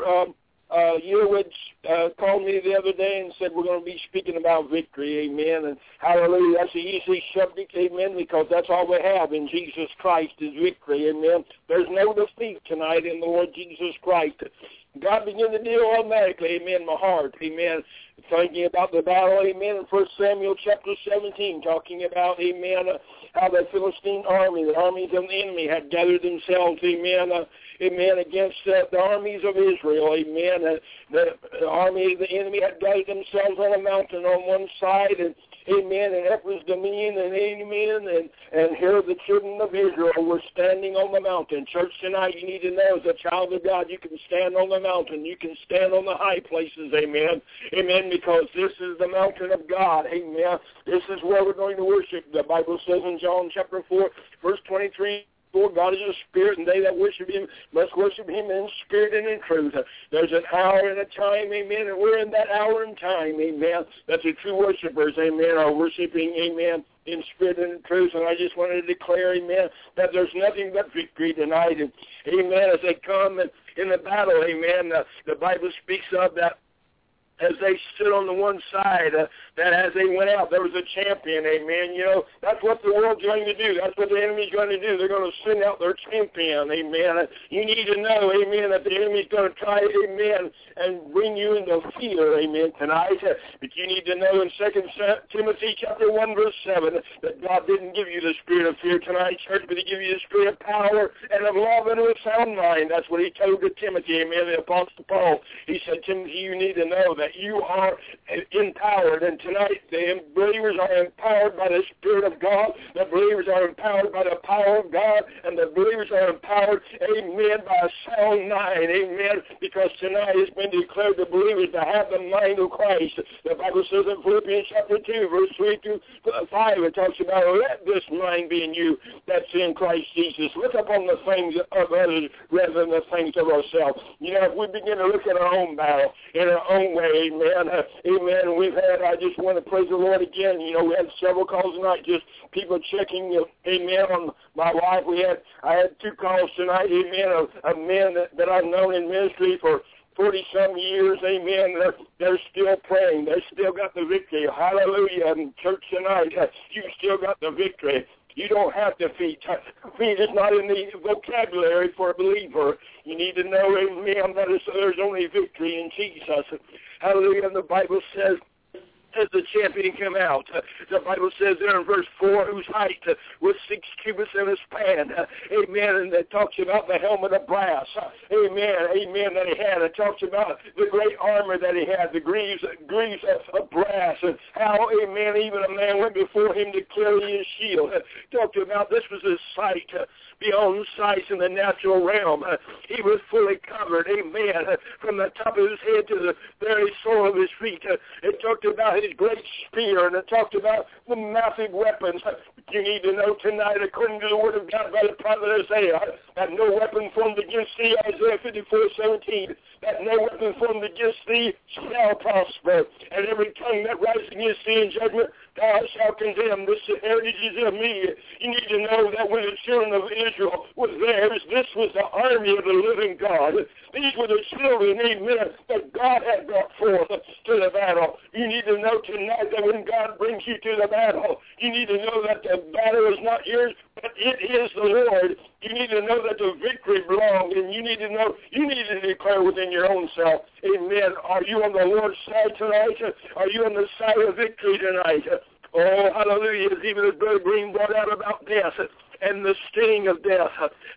Yearwood called me the other day and said we're going to be speaking about victory, amen, and hallelujah. That's an easy subject, amen, because that's all we have in Jesus Christ is victory, amen. There's no defeat tonight in the Lord Jesus Christ. God began to deal automatically, amen, in my heart, amen, thinking about the battle, amen, in 1 Samuel chapter 17, talking about, amen, how the Philistine army, the armies of the enemy had gathered themselves, amen, amen, against the armies of Israel, amen. The army of the enemy had gathered themselves on a mountain on one side, and amen, and Ephraim's dominion, and amen, and here the children of Israel were standing on the mountain. Church, tonight you need to know, as a child of God, you can stand on the mountain. You can stand on the high places, amen, amen, because this is the mountain of God, amen. This is where we're going to worship. The Bible says in John chapter 4, verse 23, for God is a spirit, and they that worship him must worship him in spirit and in truth. There's an hour and a time, amen, and we're in that hour and time, amen, that the true worshipers, amen, are worshiping, amen, in spirit and in truth. And I just wanted to declare, amen, that there's nothing but victory tonight. And, amen, as they come in the battle, amen, the Bible speaks of that as they stood on the one side, that as they went out, there was a champion, amen. You know, that's what the world's going to do. That's what the enemy's going to do. They're going to send out their champion, amen. You need to know, amen, that the enemy's going to try, amen, and bring you into fear, amen, tonight. But you need to know in 2 Timothy chapter 1, verse 7, that God didn't give you the spirit of fear tonight, church, but he gave you the spirit of power and of love and of a sound mind. That's what he told to Timothy, amen, the Apostle Paul. He said, Timothy, you need to know that you are empowered, and tonight the believers are empowered by the Spirit of God, the believers are empowered by the power of God, and the believers are empowered, amen, by a sound mind, amen, because tonight it's been declared to believers to have the mind of Christ. The Bible says in Philippians chapter 2, verse 3 through 5, it talks about, let this mind be in you that's in Christ Jesus. Look upon the things of others rather than the things of ourselves. You know, if we begin to look at our own battle in our own way, amen. Amen. We've had, I just want to praise the Lord again. You know, we had several calls tonight, just people checking, amen, on my wife. I had 2 calls tonight, amen, of men that I've known in ministry for 40-some years, amen. They're still praying. They still got the victory. Hallelujah. In church tonight, you still got the victory. You don't have defeat. Defeat is not in the vocabulary for a believer. You need to know, amen, that there's only victory in Jesus. Hallelujah. And the Bible says, as the champion came out, the Bible says there in verse 4, whose height was 6 cubits in a span. Amen. And it talks about the helmet of brass. Amen. Amen. That he had. It talks about the great armor that he had, the greaves of brass, and how, amen, even a man went before him to carry his shield. Talked about this was his sight beyond sight in the natural realm. He was fully covered, amen, from the top of his head to the very sole of his feet. It talked about his great spear, and it talked about the massive weapons. You need to know tonight, according to the word of God by the prophet Isaiah, that no weapon formed against thee, Isaiah 54:17, that no weapon formed against thee shall prosper, and every tongue that rises against thee in judgment thou shalt condemn. This heritage is of me. You need to know that when the children of Israel was theirs, this was the army of the living God. These were the children, amen, that God had brought forth to the battle. You need to know tonight that when God brings you to the battle, you need to know that the battle is not yours, but it is the Lord. You need to know that the victory belongs, and you need to know, you need to declare within your own self, amen, are you on the Lord's side tonight? Are you on the side of victory tonight? Oh, hallelujah, even as Brother Green brought out about death and the sting of death.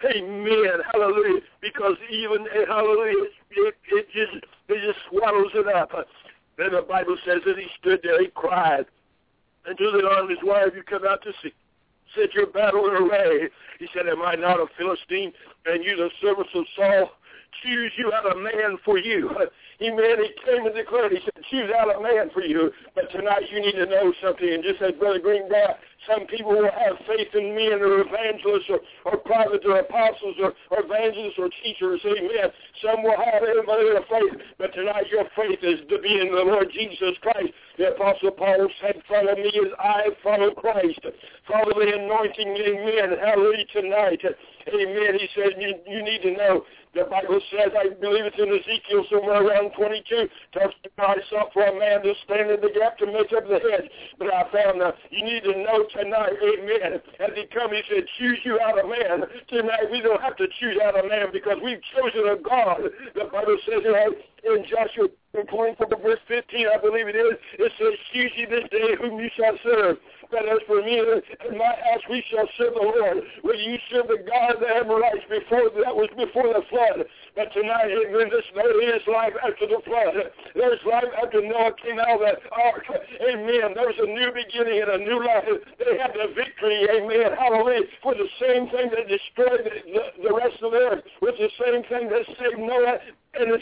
Amen, hallelujah, because even, hallelujah, it just swallows it up. Then the Bible says that he stood there, he cried unto the army's wife, you come out to see. Set your battle in array. He said, am I not a Philistine, and you the servants of Saul? Choose you out a man for you. Amen. He came and declared, he said, choose out a man for you. But tonight you need to know something. And just as Brother Green brought, some people will have faith in men or evangelists or prophets or apostles or evangelists or teachers. Amen. Some will have a faith. But tonight your faith is to be in the Lord Jesus Christ. The Apostle Paul said, follow me as I follow Christ. Follow the anointing, amen. Hallelujah tonight. Amen. He said, you need to know. The Bible says, I believe it's in Ezekiel somewhere around 22, talks about I sought for a man to stand in the gap to make up the hedge. But I found you need to know tonight, amen. As he come, he said, choose you out a man. Tonight we don't have to choose out a man because we've chosen a God. The Bible says in Joshua 24 verse 15, I believe it is, it says, choose ye this day whom you shall serve. But as for me and my house, we shall serve the Lord. Will you serve the God of the Amorites that was before the flood? But tonight, there is life after the flood. There's life after Noah came out of that ark. Amen. There's a new beginning and a new life. They had the victory. Amen. Hallelujah. For the same thing that destroyed the rest of the earth was the same thing that saved Noah and his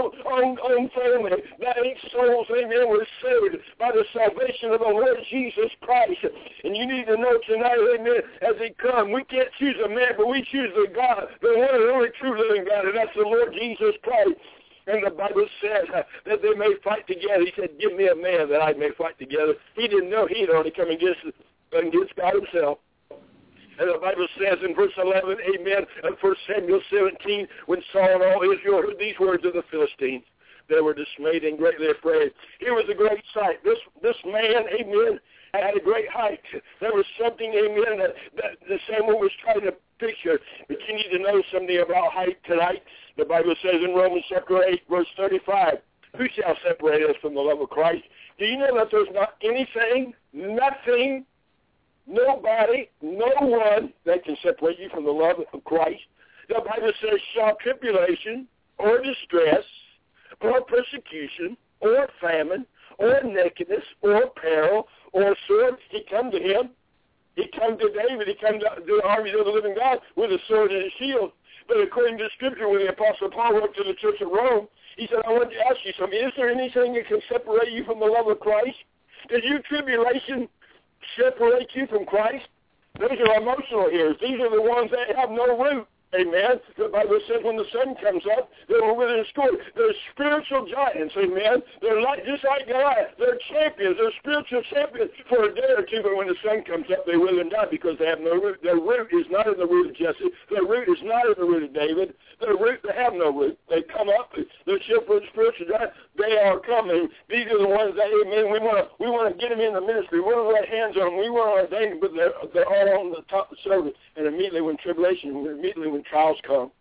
own family. That 8 souls, amen, were saved by the salvation of the Lord Jesus Christ. And you need to know tonight, amen, as he come, we can't choose a man, but we choose the God, the one and only true living God, and that's the Lord Jesus Christ. And the Bible says that they may fight together. He said, give me a man that I may fight together. He didn't know he had already come against God himself. And the Bible says in verse 11, amen, in 1 Samuel 17, when Saul and all Israel heard these words of the Philistines, they were dismayed and greatly afraid. It was a great sight. This man, amen, had a great height. There was something, amen, that the Samuel was trying to picture. But you need to know something about height tonight. The Bible says in Romans chapter 8, verse 35, who shall separate us from the love of Christ? Do you know that there's not anything, nothing, nobody, no one that can separate you from the love of Christ? The Bible says, shall tribulation or distress or persecution or famine or nakedness or peril or sword, he come to him. He come to David. He come to the armies of the living God with a sword and a shield. But according to Scripture, when the Apostle Paul wrote to the church of Rome, he said, I want to ask you something. Is there anything that can separate you from the love of Christ? Does your tribulation separate you from Christ? Those are emotional ears. These are the ones that have no root. Amen. The Bible says when the sun comes up, they will wither and destroy. They're spiritual giants, amen. They're like, just like Goliath. They're champions. They're spiritual champions for a day or two, but when the sun comes up, they wither and die because they have no root. Their root is not in the root of Jesse. Their root is not in the root of David. Their root, they have no root. They come up. They're spiritual giants. They are coming. These are the ones that, amen, we want to get them in the ministry. We want to lay hands on them. We want to ordain them, but they're all on the top of the service. And immediately when when trials come,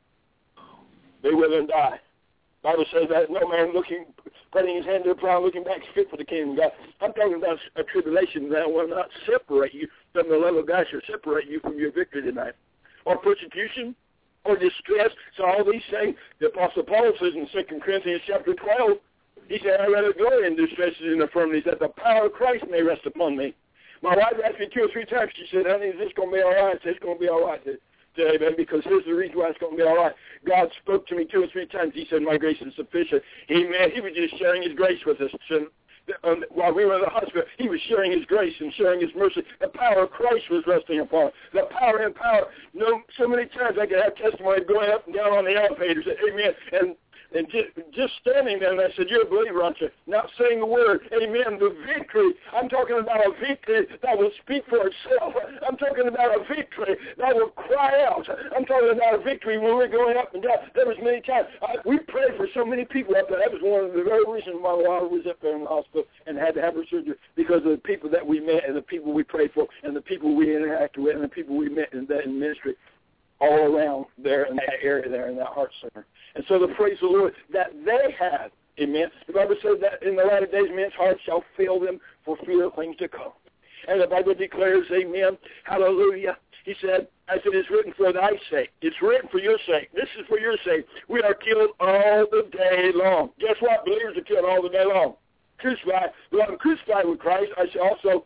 they wither and die. The Bible says that no man putting his hand to the plow, looking back, is fit for the kingdom of God. I'm talking about a tribulation that will not separate you from the love of God, shall separate you from your victory tonight. Or persecution, or distress. So all these things, the Apostle Paul says in 2 Corinthians chapter 12, he said, I rather glory in distresses and infirmities, that the power of Christ may rest upon me. My wife asked me 2 or 3 times, she said, honey, is this going to be all right? I said, it's going to be all right. Amen, because here's the reason why it's going to be all right. God spoke to me 2 or 3 times. He said, my grace is sufficient. Amen. He was just sharing his grace with us. While we were in the hospital, he was sharing his grace and sharing his mercy. The power of Christ was resting upon. The power and power. So many times I could have testimony going up and down on the elevators. Amen. And just standing there, and I said, you're a believer, aren't you? Not saying a word. Amen. The victory. I'm talking about a victory that will speak for itself. I'm talking about a victory that will cry out. I'm talking about a victory when we're going up and down. There was many times. We prayed for so many people up there. That was one of the very reasons why I was up there in the hospital and had to have her surgery, because of the people that we met and the people we prayed for and the people we interacted with and the people we met in ministry all around there in that area there in that heart center. And so the praise the Lord that they have, amen. The Bible says that in the latter days men's hearts shall fail them for fear of things to come. And the Bible declares, amen, hallelujah. He said, as it is written for thy sake. It's written for your sake. This is for your sake. We are killed all the day long. Guess what? Believers are killed all the day long. Crucified. Well, I'm crucified with Christ. I shall also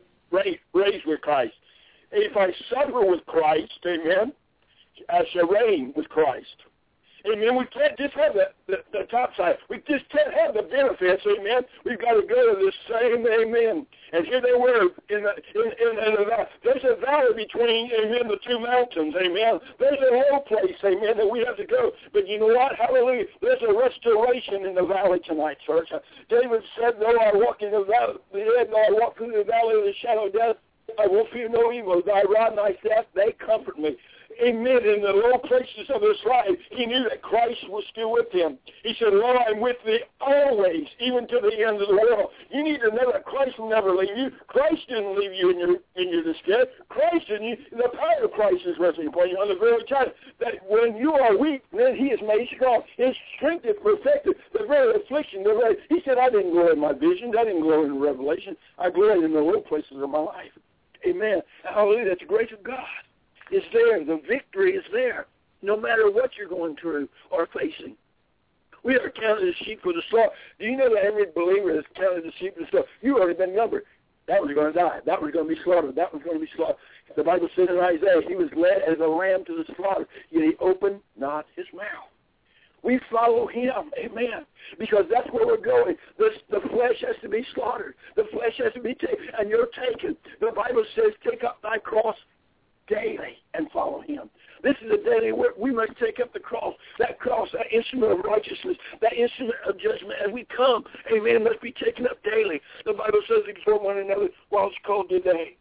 raise with Christ. If I suffer with Christ, amen, I shall reign with Christ. Amen. We can't just have the top side. We just can't have the benefits. Amen. We've got to go to the same. Amen. And here they were in the valley. There's a valley between, amen, the 2 mountains. Amen. There's a low place, amen, that we have to go. But you know what? Hallelujah. There's a restoration in the valley tonight, church. David said, though I walk in the valley, though I walk through the valley of the shadow of death, I will fear no evil. Thy rod and thy staff, they comfort me. Amen. In the low places of his life, he knew that Christ was still with him. He said, Lord, I'm with thee always, even to the end of the world. You need to know that Christ will never leave you. Christ didn't leave you in your distress. Christ didn't. The power of Christ is resting upon you on the very time that when you are weak, then he is made strong. His strength is perfected. The very affliction, he said, I didn't glory in my visions. I didn't glory in revelation. I gloried in the low places of my life. Amen. Hallelujah. That's the grace of God. Is there. The victory is there, no matter what you're going through or facing. We are counted as sheep for the slaughter. Do you know that every believer is counted as sheep for the slaughter? You've already been numbered. That was going to die. That was going to be slaughtered. That was going to be slaughtered. The Bible says in Isaiah, he was led as a lamb to the slaughter, yet he opened not his mouth. We follow him, amen, because that's where we're going. The flesh has to be slaughtered. The flesh has to be taken, and you're taken. The Bible says, take up thy cross daily and follow him. This is a daily work. We must take up the cross, that instrument of righteousness, that instrument of judgment. As we come, amen, must be taken up daily. The Bible says, exhort one another while it's called today.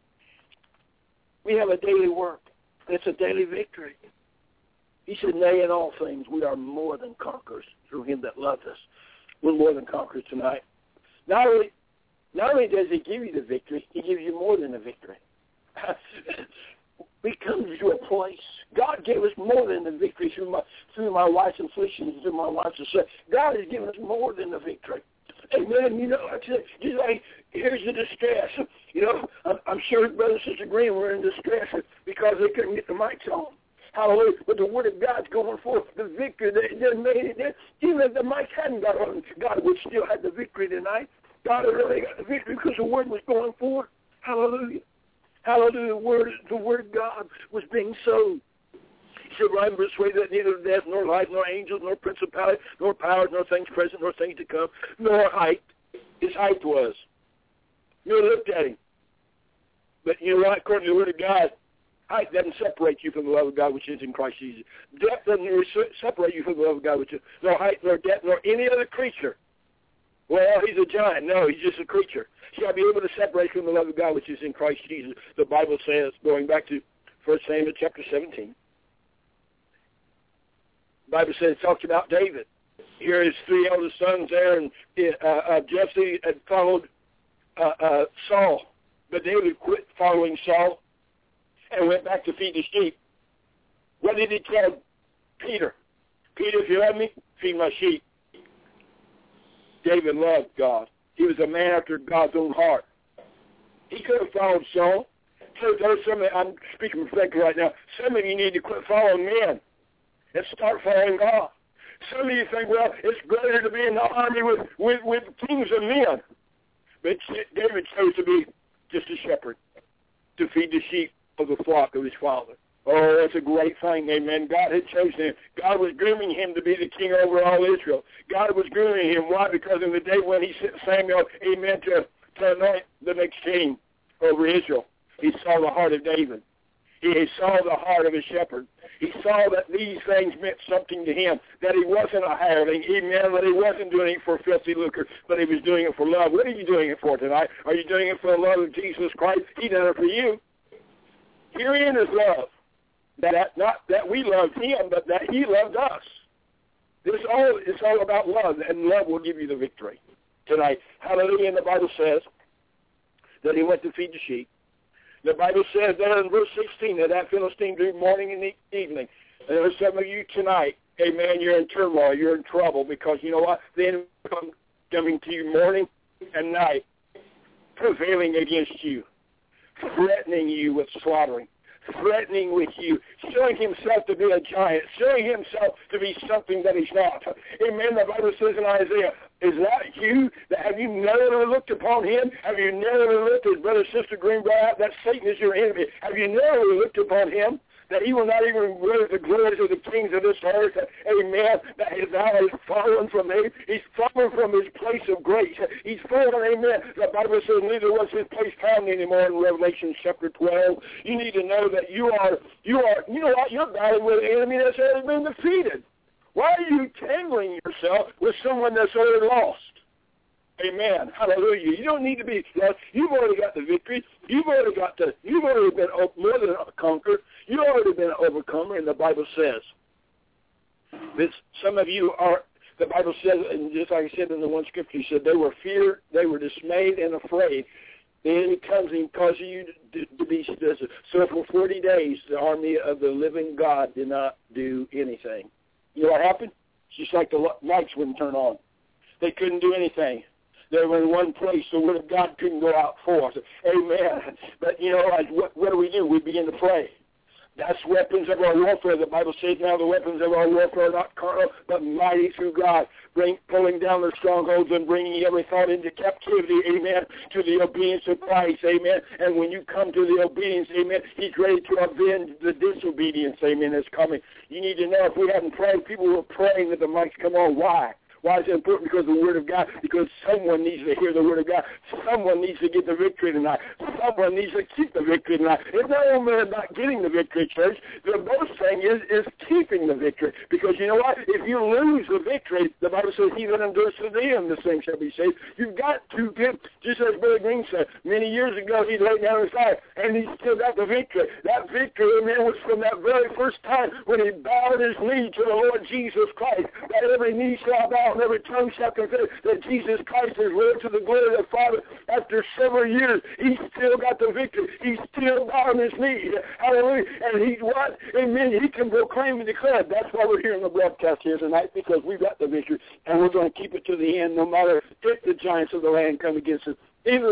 We have a daily work. It's a daily victory. He said, nay, in all things, we are more than conquerors through him that loved us. We're more than conquerors tonight. Not only does he give you the victory, he gives you more than a victory. We come to a place. God gave us more than the victory through my wife's afflictions, through my wife's success. God has given us more than the victory. Amen. You know, he's like, here's the distress. You know, I'm sure Brother and Sister Green were in distress because they couldn't get the mics on. Hallelujah. But the word of God's going forth. The victory that made it. Even if the mics hadn't got on, God would still have the victory tonight. God had really got the victory because the word was going forth. Hallelujah. Hallelujah. The word of God was being sown. He said, I'm persuaded that neither death, nor life, nor angels, nor principality, nor powers, nor things present, nor things to come, nor height. His height was. You looked at him. But you know what? According to the word of God, Height doesn't separate you from the love of God which is in Christ Jesus. Depth doesn't separate you from the love of God which is, nor height, nor depth, nor any other creature. Well, he's a giant. No, he's just a creature. Shall be able to separate from the love of God which is in Christ Jesus. The Bible says, going back to 1 Samuel chapter 17, the Bible says, it talks about David. Here his three eldest sons there, and Jesse had followed Saul. But David quit following Saul and went back to feed the sheep. What did he tell Peter? Peter, if you love me, feed my sheep. David loved God. He was a man after God's own heart. He could have followed Saul. So there's I'm speaking prophetically right now. Some of you need to quit following men and start following God. Some of you think, well, it's better to be in the army with kings and men. But David chose to be just a shepherd, to feed the sheep of the flock of his father. Oh, it's a great thing, amen. God had chosen him. God was grooming him to be the king over all Israel. God was grooming him. Why? Because in the day when he sent Samuel, amen, to anoint the next king over Israel, he saw the heart of David. He saw the heart of a shepherd. He saw that these things meant something to him, that he wasn't a hireling, amen, that he wasn't doing it for filthy lucre, but he was doing it for love. What are you doing it for tonight? Are you doing it for the love of Jesus Christ? He done it for you. Herein is love. That not that we loved him, but that he loved us. It's all about love, and love will give you the victory tonight. Hallelujah. And the Bible says that he went to feed the sheep. The Bible says there in verse 16 that Philistine grew morning and evening. And there are some of you tonight, amen, you're in turmoil, you're in trouble, because you know what? The enemy coming to you morning and night, prevailing against you, threatening you with slaughtering, threatening with you, showing himself to be a giant, showing himself to be something that he's not. Amen. The Bible says in Isaiah, is that you? Have you never looked upon him? Have you never looked at brother, sister Greenbrier, that Satan is your enemy? Have you never looked upon him? That he will not even wear the glories of the kings of this earth. Amen. That his eye is fallen from him. He's fallen from his place of grace. He's fallen, amen. The Bible says neither was his place found anymore in Revelation chapter 12. You need to know that you know what? You're battling with an enemy that's already been defeated. Why are you tangling yourself with someone that's already lost? Amen. Hallelujah. You don't need to be lost. You've already got the victory. You've already been more than a conqueror. You've already been an overcomer, and the Bible says that some of you are, the Bible says, and just like I said in the one scripture, he said they were feared, they were dismayed and afraid. The enemy comes and causes you to be submissive. So for 40 days, the army of the living God did not do anything. You know what happened? It's just like the lights wouldn't turn on. They couldn't do anything. They were in one place. The word of God couldn't go out for us. Amen. But, you know, like, what do? We begin to pray. That's weapons of our warfare. The Bible says now the weapons of our warfare are not carnal, but mighty through God, pulling down their strongholds and bringing every thought into captivity, amen, to the obedience of Christ, amen. And when you come to the obedience, amen, he's ready to avenge the disobedience, amen, that's coming. You need to know, if we haven't prayed, people were praying that the mics come on. Why? Why is it important? Because of the Word of God. Because someone needs to hear the Word of God. Someone needs to get the victory tonight. Someone needs to keep the victory tonight. It's not only about getting the victory, church. The most thing is keeping the victory. Because you know what? If you lose the victory, the Bible says, he that endures to the end, the same shall be saved. You've got to give, just as Brother Green said, many years ago, he laid down his life, and he still got the victory. That victory, amen, was from that very first time when he bowed his knee to the Lord Jesus Christ, that every knee shall bow and every tongue shall confess that Jesus Christ is Lord, to the glory of the Father. After several years, he still got the victory. He's still on his knees. Hallelujah. And he's what? Amen. He can proclaim and declare. That's why we're here in the broadcast here tonight, because we've got the victory, and we're going to keep it to the end, no matter if the giants of the land come against us. Even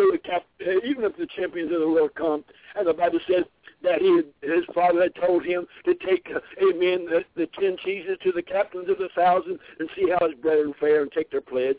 if the champions of the world come, and the Bible says that his father had told him to take, amen, the 10 cheeses to the captains of the 1,000 and see how his brethren fare and take their pledge.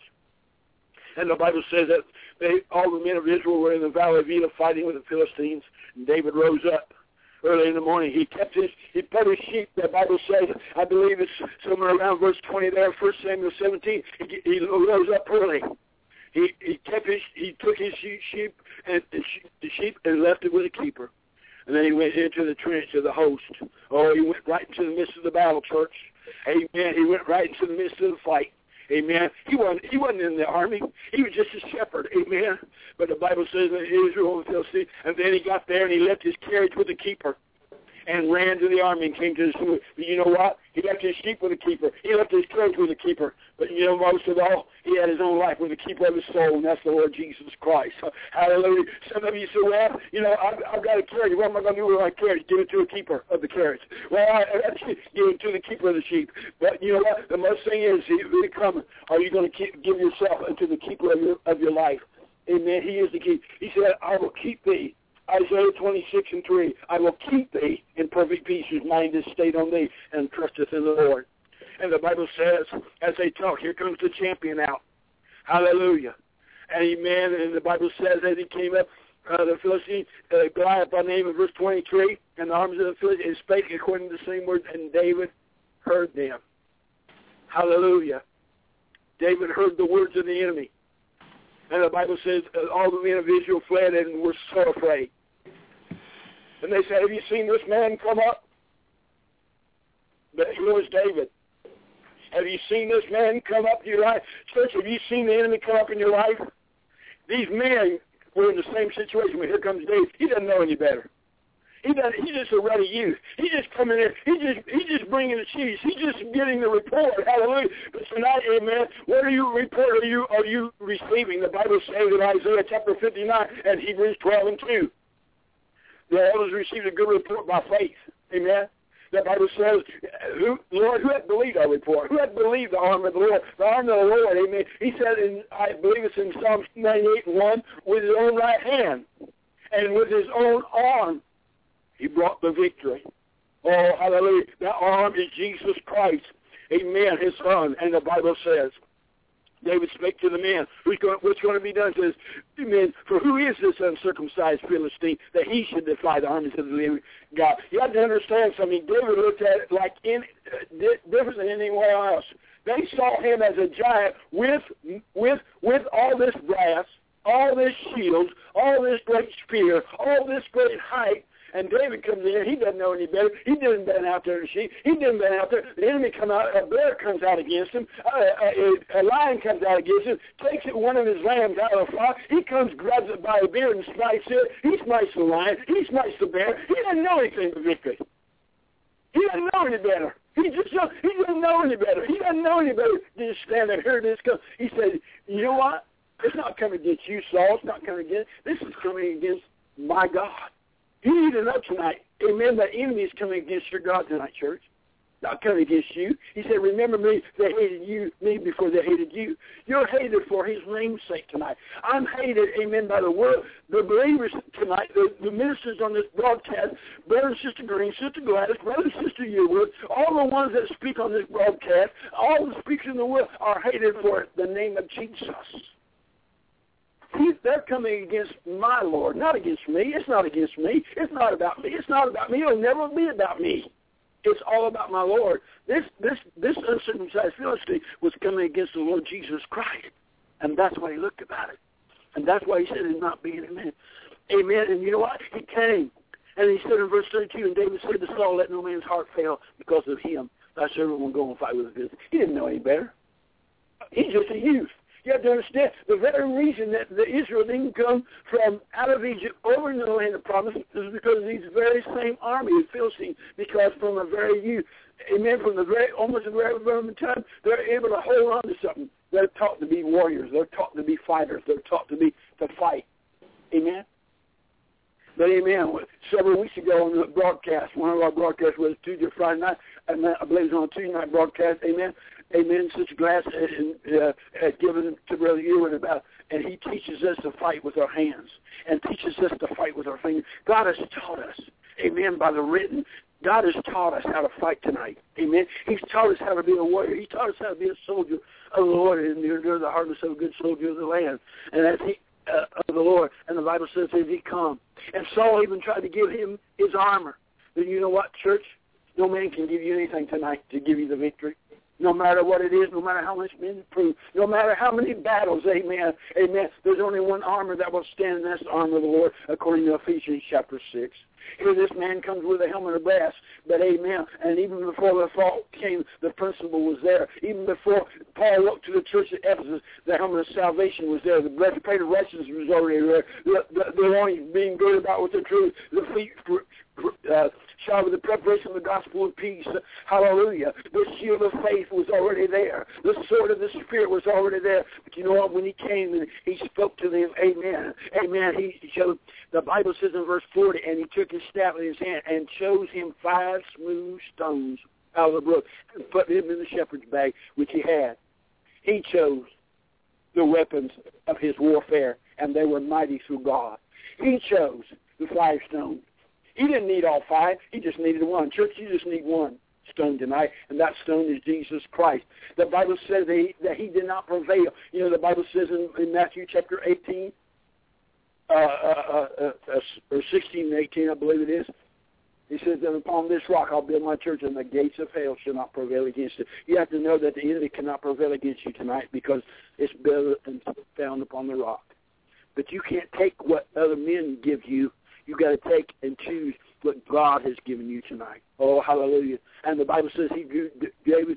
And the Bible says that all the men of Israel were in the valley of Elah fighting with the Philistines, and David rose up early in the morning. He put his sheep, the Bible says, I believe it's somewhere around verse 20 there, 1 Samuel 17, he rose up early. He took his sheep and left it with a keeper. And then he went into the trench of the host. Oh, he went right into the midst of the battle, church. Amen. He went right into the midst of the fight. Amen. He wasn't in the army. He was just a shepherd. Amen. But the Bible says that Israel will see. And then he got there and he left his carriage with the keeper and ran to the army and came to the sword. But you know what? He left his sheep with a keeper. He left his carriage with a keeper. But you know, most of all, he had his own life with the keeper of his soul, and that's the Lord Jesus Christ. Hallelujah. Some of you say, well, you know, I've got a carriage. What am I going to do with my carriage? Give it to a keeper of the carriage. Well, I give it to the keeper of the sheep. But you know what? The most thing is, are you going to give yourself into the keeper of your life? Amen. He is the keeper. He said, I will keep thee. Isaiah 26:3, I will keep thee in perfect peace whose mind is stayed on thee and trusteth in the Lord. And the Bible says, as they talk, here comes the champion out. Hallelujah. And amen. And the Bible says as he came up, the Philistine, Goliath by name in verse 23, and the arms of the Philistines spake according to the same words, and David heard them. Hallelujah. David heard the words of the enemy. And the Bible says all the men of Israel fled and were so afraid. And they said, have you seen this man come up? But he was David. Have you seen this man come up to your life? Church, have you seen the enemy come up in your life? These men were in the same situation. But here comes David. He doesn't know any better. He's just a ready youth. He's just coming in. He's just bringing the cheese. He's just getting the report. Hallelujah. But tonight, amen, what are you report are you receiving? The Bible says in Isaiah chapter 59 and Hebrews 12:2. The elders received a good report by faith. Amen. The Bible says, Lord, who had believed our report? Who had believed the arm of the Lord? The arm of the Lord, amen. He said, I believe it's in Psalms 98:1, with his own right hand and with his own arm, he brought the victory. Oh, hallelujah. That arm is Jesus Christ. Amen, his son. And the Bible says, David spake to the man, what's going to be done? Says, amen, for who is this uncircumcised Philistine that he should defy the armies of the living God? You have to understand something. David looked at it like different than anyone else. They saw him as a giant with all this brass, all this shield, all this great spear, all this great height. And David comes in. He doesn't know any better. He didn't been out there to sheep. He didn't been out there. The enemy come out. A bear comes out against him. A lion comes out against him. Takes one of his lambs out of the flock. He comes, grabs it by the beard and smites it. He smites the lion. He smites the bear. He doesn't know anything but victory. He doesn't know any better. He doesn't know any better. He doesn't know any better. Just stand there. Here this comes. He said, you know what? It's not coming against you, Saul. It's not coming against. This is coming against my God. You need to know tonight, amen, that enemy is coming against your God tonight, church. Not coming against you. He said, remember me, they hated me before they hated you. You're hated for his name's sake tonight. I'm hated, amen, by the world. The believers tonight, the ministers on this broadcast, Brother and Sister Green, Sister Gladys, Brother and Sister Yearwood, all the ones that speak on this broadcast, all the speakers in the world are hated for the name of Jesus. They're coming against my Lord, not against me. It's not against me. It's not about me. It's not about me. It'll never be about me. It's all about my Lord. This uncircumcised Philistine was coming against the Lord Jesus Christ, and that's why he looked about it, and that's why he said he's not being a man. Amen. And you know what? He came, and he said in verse 32, and David said to Saul, let no man's heart fail because of him. Thy servant will go and fight with the Philistines. He didn't know any better. He's just a youth. You have to understand, the very reason that the Israel didn't come from out of Egypt over into the land of promise is because of these very same army of Philistines, because from a very youth, amen, from the very, almost the very time, they're able to hold on to something. They're taught to be warriors. They're taught to be fighters. They're taught to fight. Amen? But amen, several weeks ago on the broadcast, one of our broadcasts was Tuesday or Friday night, and I believe it was on a Tuesday night broadcast, amen. Amen. Sister Glass had given to Brother Ewan about, and he teaches us to fight with our hands and teaches us to fight with our fingers. God has taught us, amen, by the written. God has taught us how to fight tonight, amen. He's taught us how to be a warrior. He taught us how to be a soldier of the Lord and endure the hardness of a good soldier of the land. And that's of the Lord. And the Bible says as he come. And Saul even tried to give him his armor. But you know what, church? No man can give you anything tonight to give you the victory. No matter what it is, no matter how much men prove, no matter how many battles, amen, amen, there's only one armor that will stand, and that's the armor of the Lord, according to Ephesians chapter 6. Here this man comes with a helmet of brass, but amen, and even before the fall came, the principle was there. Even before Paul wrote to the church at Ephesus, the helmet of salvation was there. The breastplate of righteousness was already there. The loins being girded about with the truth. The feet shod with the preparation of the gospel of peace. Hallelujah. The shield of faith was already there. The sword of the Spirit was already there. But you know what? When he came and he spoke to them, amen, amen, he showed, the Bible says in verse 40, and he took his staff in his hand and chose him 5 smooth stones out of the brook and put them in the shepherd's bag, which he had. He chose the weapons of his warfare, and they were mighty through God. He chose the 5 stones. He didn't need all 5. He just needed one. Church, you just need one stone tonight, and that stone is Jesus Christ. The Bible says that he did not prevail. You know, the Bible says in Matthew chapter 18, or 16 and 18, I believe it is, he says that upon this rock I'll build my church, and the gates of hell shall not prevail against it. You have to know that the enemy cannot prevail against you tonight because it's built and found upon the rock. But you can't take what other men give you. You got to take and choose what God has given you tonight. Oh, hallelujah. And the Bible says he drew David,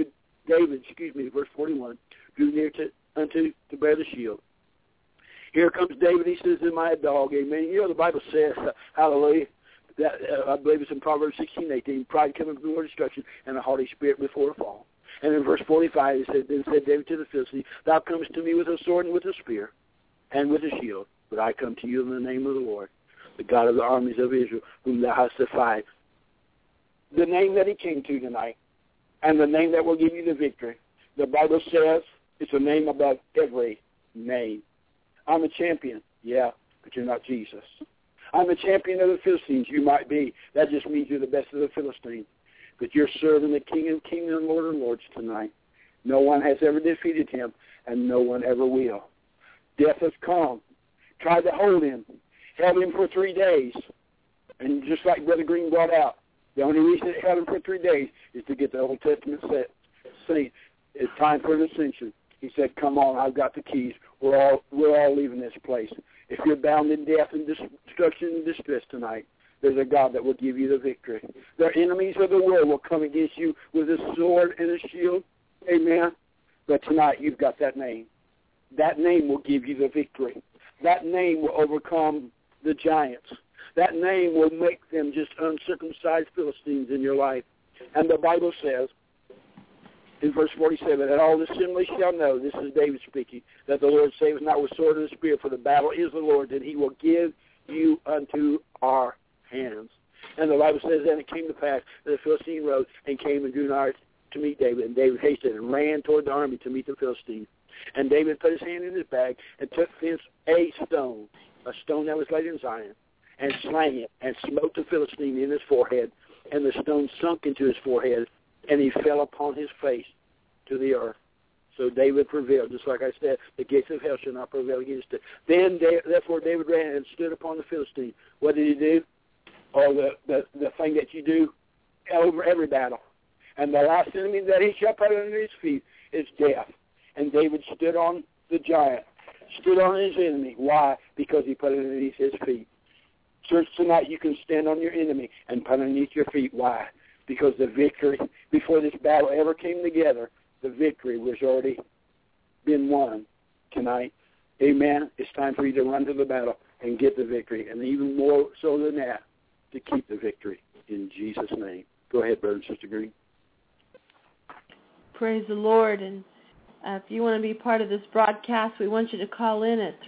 verse 41, drew near unto to bear the shield. Here comes David. He says, am I a dog? Amen. You know, the Bible says, hallelujah, that I believe it's in Proverbs 16:18, pride cometh before destruction, and a haughty spirit before a fall. And in verse 45, it said, then said David to the Philistine, thou comest to me with a sword and with a spear and with a shield, but I come to you in the name of the Lord, the God of the armies of Israel, whom thou hast defied. The name that he came to tonight, and the name that will give you the victory, the Bible says it's a name above every name. I'm a champion, yeah, but you're not Jesus. I'm a champion of the Philistines, you might be. That just means you're the best of the Philistines. But you're serving the King of Kings and Lord of Lords tonight. No one has ever defeated him, and no one ever will. Death has come, tried to hold him, held him for 3 days. And just like Brother Green brought out, the only reason it held him for 3 days is to get the Old Testament saint. It's time for an ascension. He said, come on, I've got the keys. We're all leaving this place. If you're bound in death and destruction and distress tonight, there's a God that will give you the victory. The enemies of the world will come against you with a sword and a shield. Amen. But tonight you've got that name. That name will give you the victory. That name will overcome the giants. That name will make them just uncircumcised Philistines in your life. And the Bible says, in verse 47, and all the assembly shall know, this is David speaking, that the Lord saveth not with sword and spear, for the battle is the Lord, and he will give you unto our hands. And the Bible says, and it came to pass that the Philistine rose and came and drew nigh to meet David, and David hasted and ran toward the army to meet the Philistine. And David put his hand in his bag and took thence a stone that was laid in Zion, and slang it, and smote the Philistine in his forehead, and the stone sunk into his forehead, and he fell upon his face to the earth. So David prevailed. Just like I said, the gates of hell shall not prevail against it. Then, therefore, David ran and stood upon the Philistine. What did he do? Or the thing that you do over every battle. And the last enemy that he shall put under his feet is death. And David stood on the giant, stood on his enemy. Why? Because he put it underneath his feet. Church, tonight you can stand on your enemy and put underneath your feet. Why? Because the victory, before this battle ever came together, the victory was already been won tonight. Amen. It's time for you to run to the battle and get the victory, and even more so than that, to keep the victory in Jesus' name. Go ahead, Brother and Sister Green. Praise the Lord. And if you want to be part of this broadcast, we want you to call in at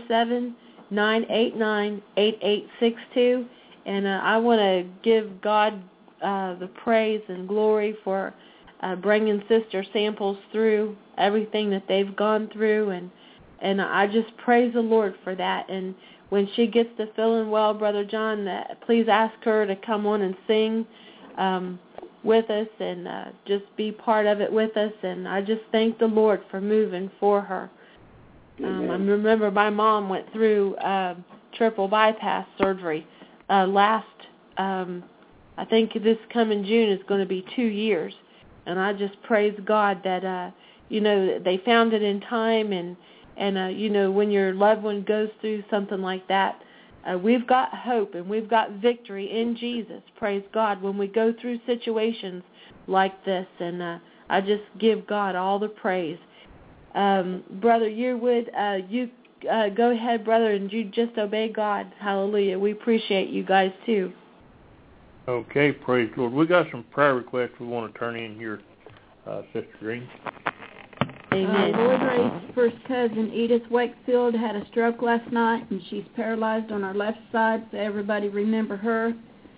347-989-8862. And I want to give God the praise and glory for bringing Sister Samples through everything that they've gone through, and I just praise the Lord for that. And when she gets to feeling well, Brother John, please ask her to come on and sing with us and just be part of it with us. And I just thank the Lord for moving for her. I remember my mom went through triple bypass surgery I think this coming June is going to be 2 years. And I just praise God that, they found it in time. And when your loved one goes through something like that, we've got hope and we've got victory in Jesus. Praise God when we go through situations like this. And I just give God all the praise. Brother Yearwood, you go ahead, brother, and you just obey God. Hallelujah. We appreciate you guys, too. Okay, praise the Lord. We got some prayer requests we want to turn in here, Sister Green. Amen. Lord Ray's first cousin, Edith Wakefield, had a stroke last night, and she's paralyzed on her left side, so everybody remember her.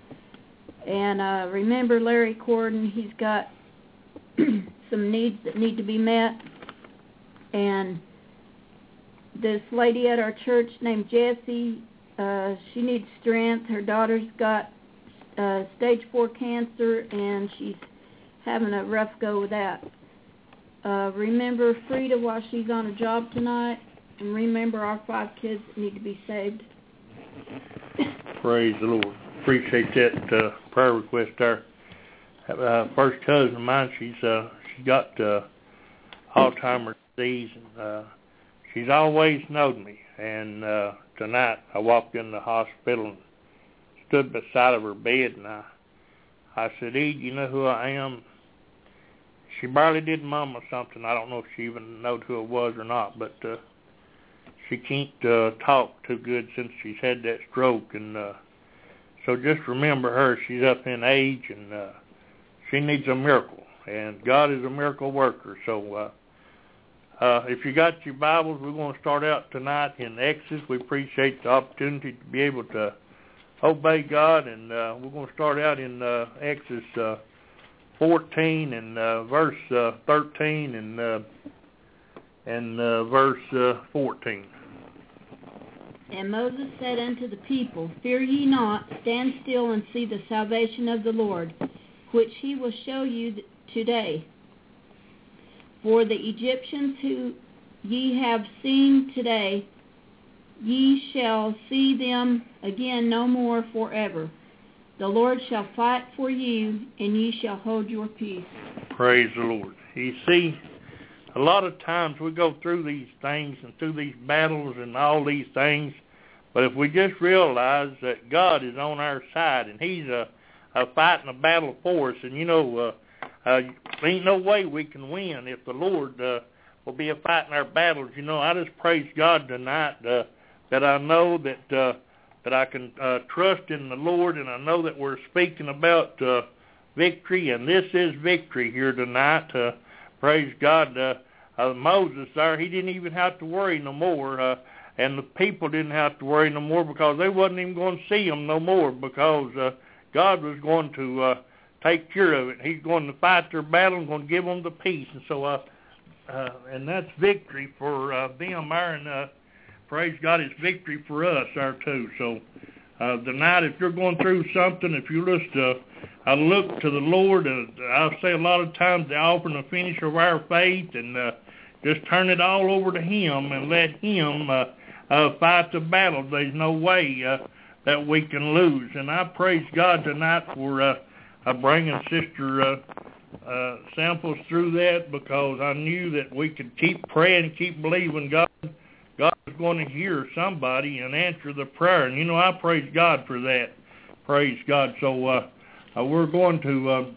And remember Larry Corden. He's got some needs that need to be met. And this lady at our church named Jessie, she needs strength. Her daughter's got stage 4 cancer, and she's having a rough go with that. Remember Frida while she's on a job tonight, and remember our 5 kids that need to be saved. Praise the Lord. Appreciate that prayer request there. First cousin of mine, she got Alzheimer's disease, and she's always known me. And tonight I walked in the hospital and stood beside of her bed, and I said, Ed, you know who I am? She barely did mumble something. I don't know if she even knowed who it was or not, but she can't talk too good since she's had that stroke. And so just remember her. She's up in age, and she needs a miracle. And God is a miracle worker. So if you got your Bibles, we're going to start out tonight in Exodus. We appreciate the opportunity to be able to obey God, and we're going to start out in Exodus 14 and verse 13 and verse 14. And Moses said unto the people, Fear ye not, stand still and see the salvation of the Lord, which he will show you today. For the Egyptians who ye have seen today, ye shall see them again no more forever. The Lord shall fight for you, and ye shall hold your peace. Praise the Lord. You see, a lot of times we go through these things and through these battles and all these things, but if we just realize that God is on our side and he's fighting a battle for us, and there ain't no way we can win if the Lord will be fighting our battles. I just praise God tonight that I know that I can trust in the Lord, and I know that we're speaking about victory, and this is victory here tonight. Praise God. Moses there, he didn't even have to worry no more, and the people didn't have to worry no more because they wasn't even going to see him no more because God was going to take care of it. He's going to fight their battle and going to give them the peace. And so, and that's victory for them there, and praise God, it's victory for us there too. So tonight, if you're going through something, if you just look to the Lord, I'll say a lot of times the author and the finisher of our faith, and just turn it all over to him and let him fight the battle. There's no way that we can lose. And I praise God tonight for bringing Sister Samples through that, because I knew that we could keep praying and keep believing God is going to hear somebody and answer the prayer. And, I praise God for that. Praise God. So we're going to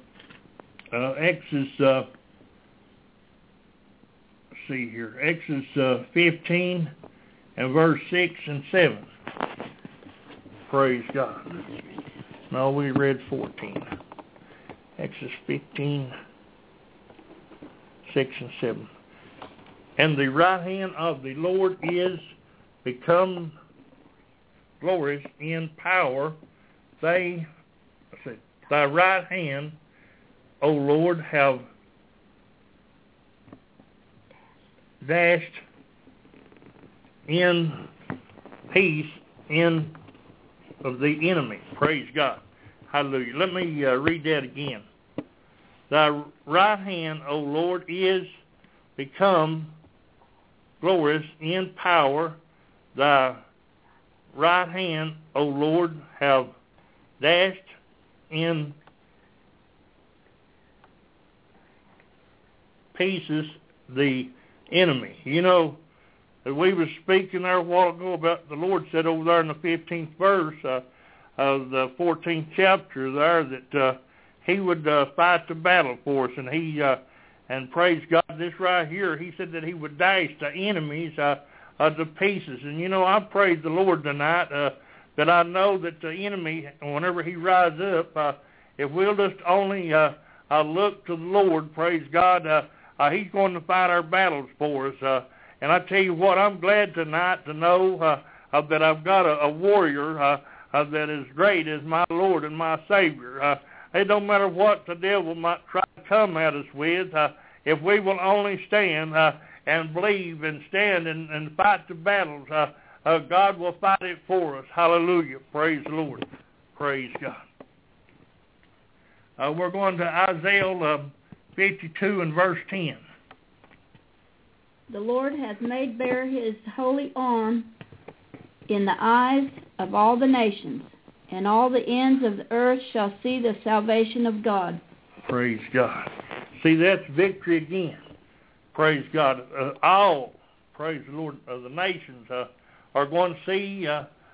Exodus, see here, Exodus 15 and verse 6 and 7. Praise God. No, we read 14. Exodus 15, 6 and 7. And the right hand of the Lord is become glorious in power. Thy right hand, O Lord, have dashed in peace in of the enemy. Praise God. Hallelujah. Let me read that again. Thy right hand, O Lord, is become glorious in power. Thy right hand, O Lord, have dashed in pieces the enemy. You know, we were speaking there a while ago about the Lord said over there in the 15th verse of the 14th chapter there that he would fight the battle for us, and praise God, this right here, he said that he would dash the enemies to pieces. And you know, I praise the Lord tonight that I know that the enemy, whenever he rises up, if we'll just only look to the Lord, praise God, he's going to fight our battles for us. And I tell you what, I'm glad tonight to know that I've got a warrior that is great as my Lord and my Savior. It don't matter what the devil might try to come at us with. If we will only stand and believe and stand and fight the battles, God will fight it for us. Hallelujah. Praise the Lord. Praise God. We're going to Isaiah 52 and verse 10. The Lord hath made bare his holy arm in the eyes of all the nations, and all the ends of the earth shall see the salvation of God. Praise God. See, that's victory again. Praise God. All, praise the Lord, the nations are going to see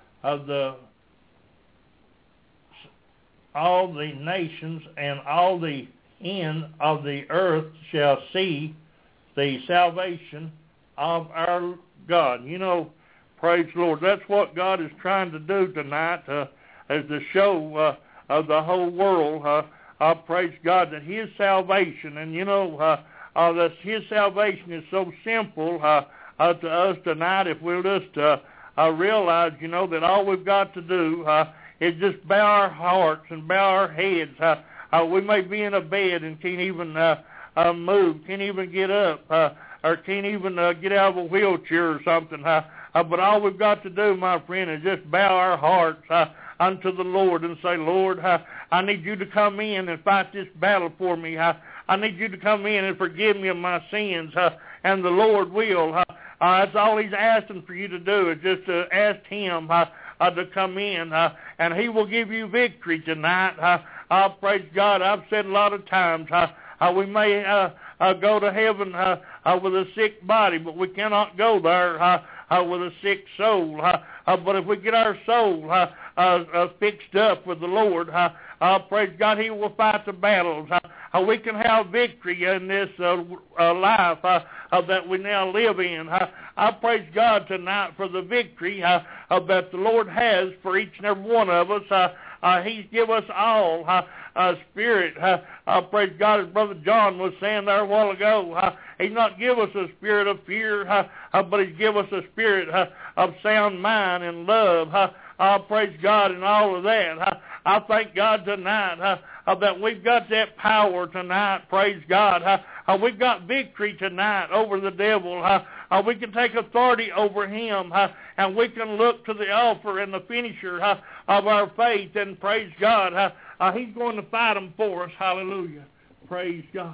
all the nations and all the end of the earth shall see the salvation of our God. You know, praise the Lord. That's what God is trying to do tonight, is to show of the whole world, praise God, that his salvation, and you know, that his salvation is so simple to us tonight. If we'll just realize, you know, that all we've got to do is just bow our hearts and bow our heads. We may be in a bed and can't even move, can't even get up, or can't even get out of a wheelchair or something. But all we've got to do, my friend, is just bow our hearts unto the Lord and say, Lord, I need you to come in and fight this battle for me. I need you to come in and forgive me of my sins, and the Lord will. That's all he's asking for you to do, is just to ask him to come in, and he will give you victory tonight. Praise God. I've said a lot of times we may go to heaven with a sick body, but we cannot go there with a sick soul. But if we get our soul fixed up with the Lord, praise God, he will fight the battles. We can have victory in this life that we now live in. I praise God tonight for the victory that the Lord has for each and every one of us. He's give us all a spirit. Praise God, as Brother John was saying there a while ago. He's not give us a spirit of fear, but he's give us a spirit of sound mind and love. Praise God and all of that. I thank God tonight that we've got that power tonight. Praise God. We've got victory tonight over the devil. We can take authority over him, and we can look to the author and the finisher of our faith, and praise God. He's going to fight them for us. Hallelujah. Praise God.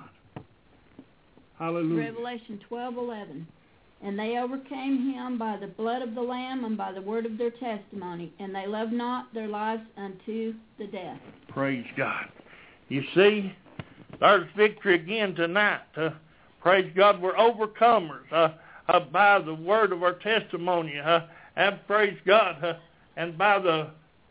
Hallelujah. Revelation 12:11. And they overcame him by the blood of the Lamb and by the word of their testimony, and they loved not their lives unto the death. Praise God. You see, there's victory again tonight. Praise God, we're overcomers by the word of our testimony, and praise God, and by the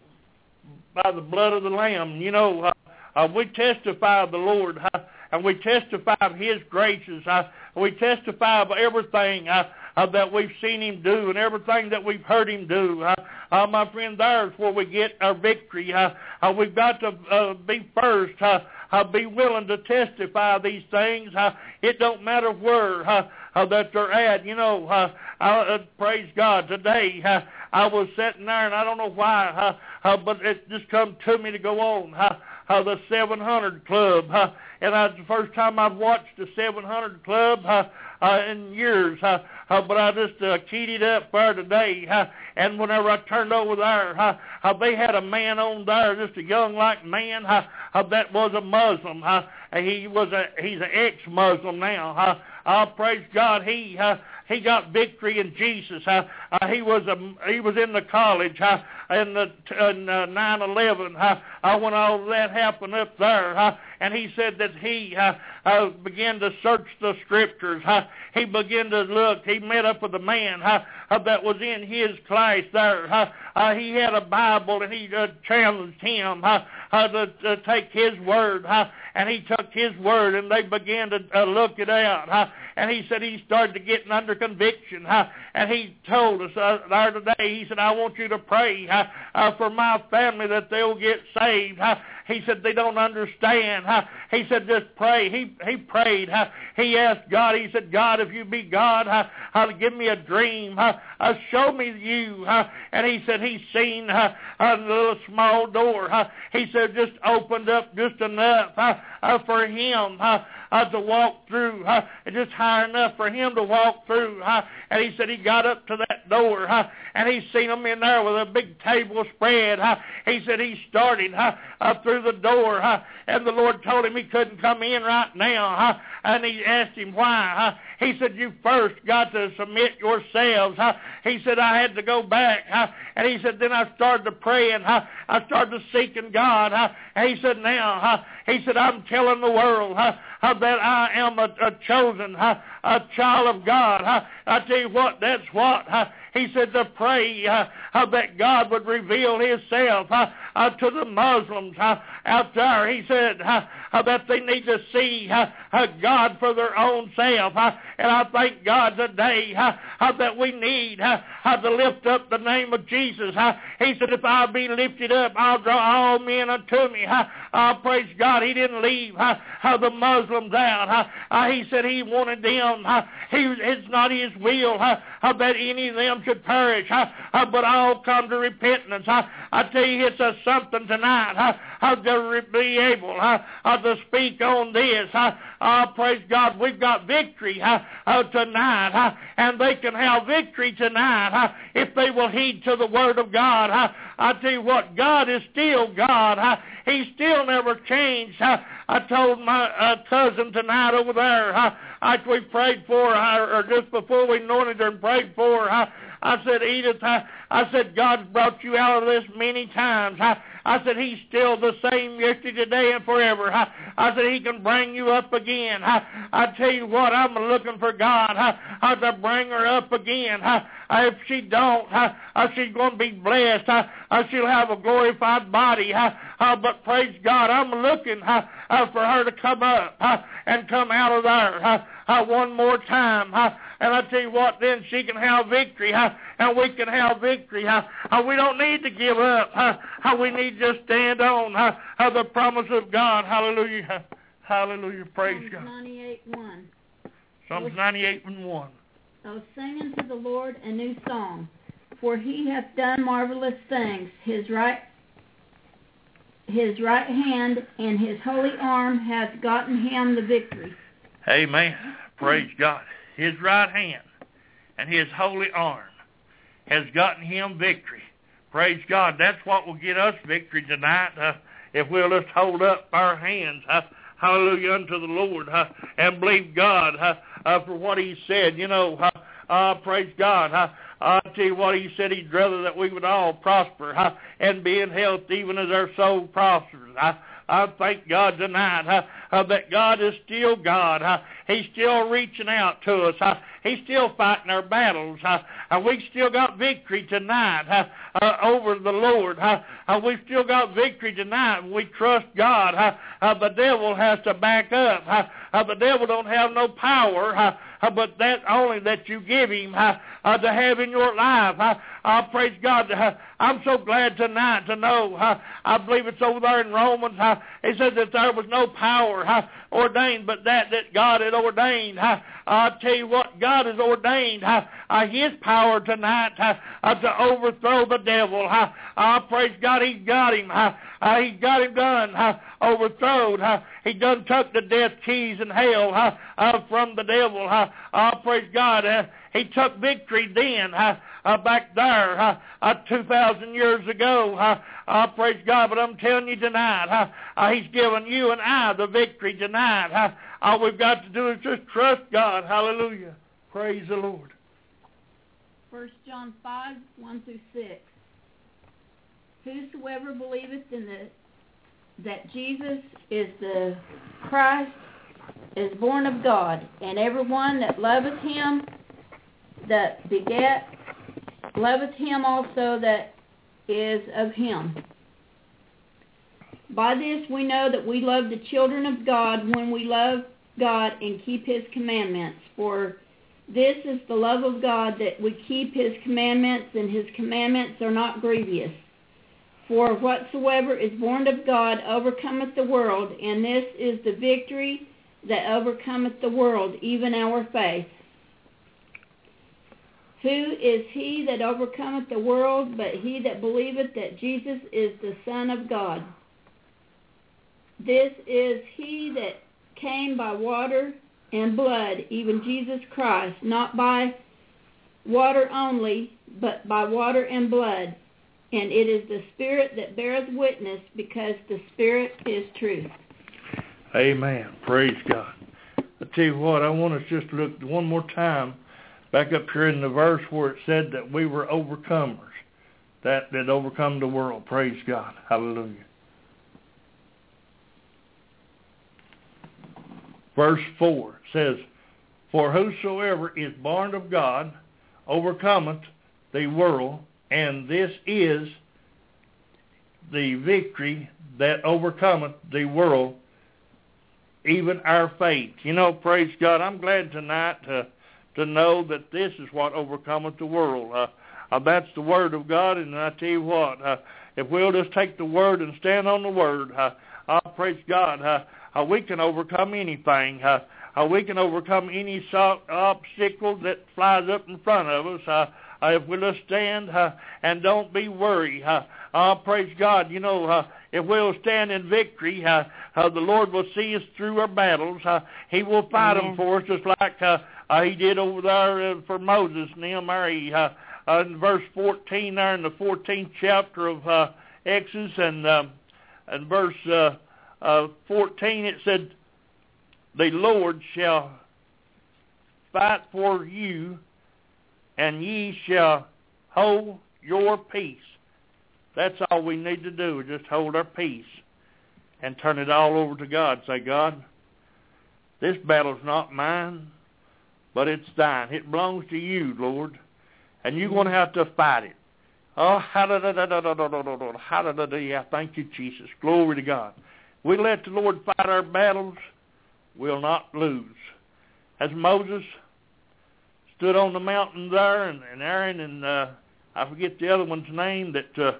blood of the Lamb. You know, we testify of the Lord, and we testify of his graces. We testify of everything that we've seen him do and everything that we've heard him do. My friend, there's where we get our victory. We've got to be first, be willing to testify these things. It don't matter where that they're at. You know, praise God. Today, I was sitting there, and I don't know why, but it just come to me to go on. The 700 Club, and that's the first time I've watched the 700 Club in years, but I just keyed it up for today, and whenever I turned over there, they had a man on there, just a young like man, that was a Muslim. He's an ex-Muslim now. Praise God, he got victory in Jesus. He was in the college. 9/11, when all of that happened up there, and he said that he began to search the scriptures. He began to look. He met up with a man that was in his class there. He had a Bible, and he challenged him to take his word, and he took his word, and they began to look it out. And he said he started to get under conviction, and he told us there today, he said, I want you to pray for my family that they'll get saved. He said they don't understand. He said just pray. He prayed. He asked God. He said, God, if you be God, give me a dream. Show me you. And he said he's seen a little small door. He said just opened up just enough for him to walk through, just high enough for him to walk through. And he said he got up to that door, and he seen them in there with a big table spread. He said he started up through the door, and the Lord told him he couldn't come in right now. And he asked him why. He said, you first got to submit yourselves. He said, I had to go back. And he said, then I started to pray, and I started to seeking God. And he said, now, he said, I'm telling the world that I am a chosen a child of God. I tell you what, that's what. He said to pray that God would reveal himself to the Muslims out there. He said that they need to see God for their own self. And I thank God today that we need to lift up the name of Jesus. He said, if I be lifted up, I'll draw all men unto me. Praise God. He didn't leave the Muslims out. He said he wanted them. It's not his will that any of them should perish, but all come to repentance. I tell you, it's something tonight to be able to speak on this. Praise God, we've got victory tonight, and they can have victory tonight if they will heed to the Word of God. I tell you what, God is still God. He still never changed. I told my cousin tonight over there, after we prayed for her, or just before we anointed her and prayed for her, I said, Edith, I said, God's brought you out of this many times. I said, he's still the same yesterday, today, and forever. I said, he can bring you up again. I tell you what, I'm looking for God to bring her up again. If she don't, she's going to be blessed. She'll have a glorified body. But praise God, I'm looking for her to come up and come out of there one more time. And I tell you what, then she can have victory, and we can have victory. We don't need to give up. We need to stand on the promise of God. Hallelujah. Hallelujah. Praise God. Psalms 98:1. Psalms 98:1. Oh, sing unto the Lord a new song, for he hath done marvelous things. His right hand and his holy arm hath gotten him the victory. Amen. Praise God. His right hand and his holy arm has gotten him victory. Praise God. That's what will get us victory tonight if we'll just hold up our hands, hallelujah, unto the Lord, and believe God for what he said. You know, praise God. I tell you what, he said he'd rather that we would all prosper and be in health even as our soul prospers. I thank God tonight that God is still God. He's still reaching out to us. He's still fighting our battles. We've still got victory tonight over the Lord. We've still got victory tonight when we trust God. The devil has to back up. The devil don't have no power, but that only that you give him to have in your life. Praise God. I'm so glad tonight to know, I believe it's over there in Romans, it says that there was no power ordained, but that God had ordained. I'll tell you what, God has ordained his power tonight to overthrow the devil. Praise God, he's got him. He's got him done, overthrown. He done took the death keys in hell from the devil. Praise God. He took victory then back there 2,000 years ago. Praise God. But I'm telling you tonight, he's given you and I the victory tonight. All we've got to do is just trust God. Hallelujah. Praise the Lord. 1 John 5:1-6. whosoever believeth that Jesus is the Christ is born of God, and everyone that loveth him that begat loveth him also that is of him. By this we know that we love the children of God when we love God and keep his commandments. For this is the love of God, that we keep his commandments, and his commandments are not grievous. For whatsoever is born of God overcometh the world, and this is the victory that overcometh the world, even our faith. Who is he that overcometh the world, but he that believeth that Jesus is the Son of God? This is he that came by water and blood, even Jesus Christ, not by water only, but by water and blood. And it is the Spirit that beareth witness, because the Spirit is truth. Amen. Praise God. I tell you what, I want us just to look one more time back up here in the verse where it said that we were overcomers, that overcome the world. Praise God. Hallelujah. Verse 4 says, For whosoever is born of God overcometh the world, and this is the victory that overcometh the world, even our faith. You know, praise God, I'm glad tonight to know that this is what overcometh the world. That's the Word of God, and I tell you what, if we'll just take the Word and stand on the Word, praise God, we can overcome anything. We can overcome any obstacle that flies up in front of us. If we'll just stand and don't be worried. Praise God. You know, if we'll stand in victory, the Lord will see us through our battles. He will fight them for us, just like he did over there for Moses, Nehemiah. In verse 14 there in the 14th chapter of Exodus, and verse 14, it said, The Lord shall fight for you, and ye shall hold your peace. That's all we need to do, is just hold our peace and turn it all over to God. Say, God, this battle's not mine, but it's thine. It belongs to you, Lord, and you're going to have to fight it. Oh, hallelujah. Thank you, Jesus. Glory to God. We let the Lord fight our battles, we'll not lose. As Moses stood on the mountain there, and Aaron and I forget the other one's name, that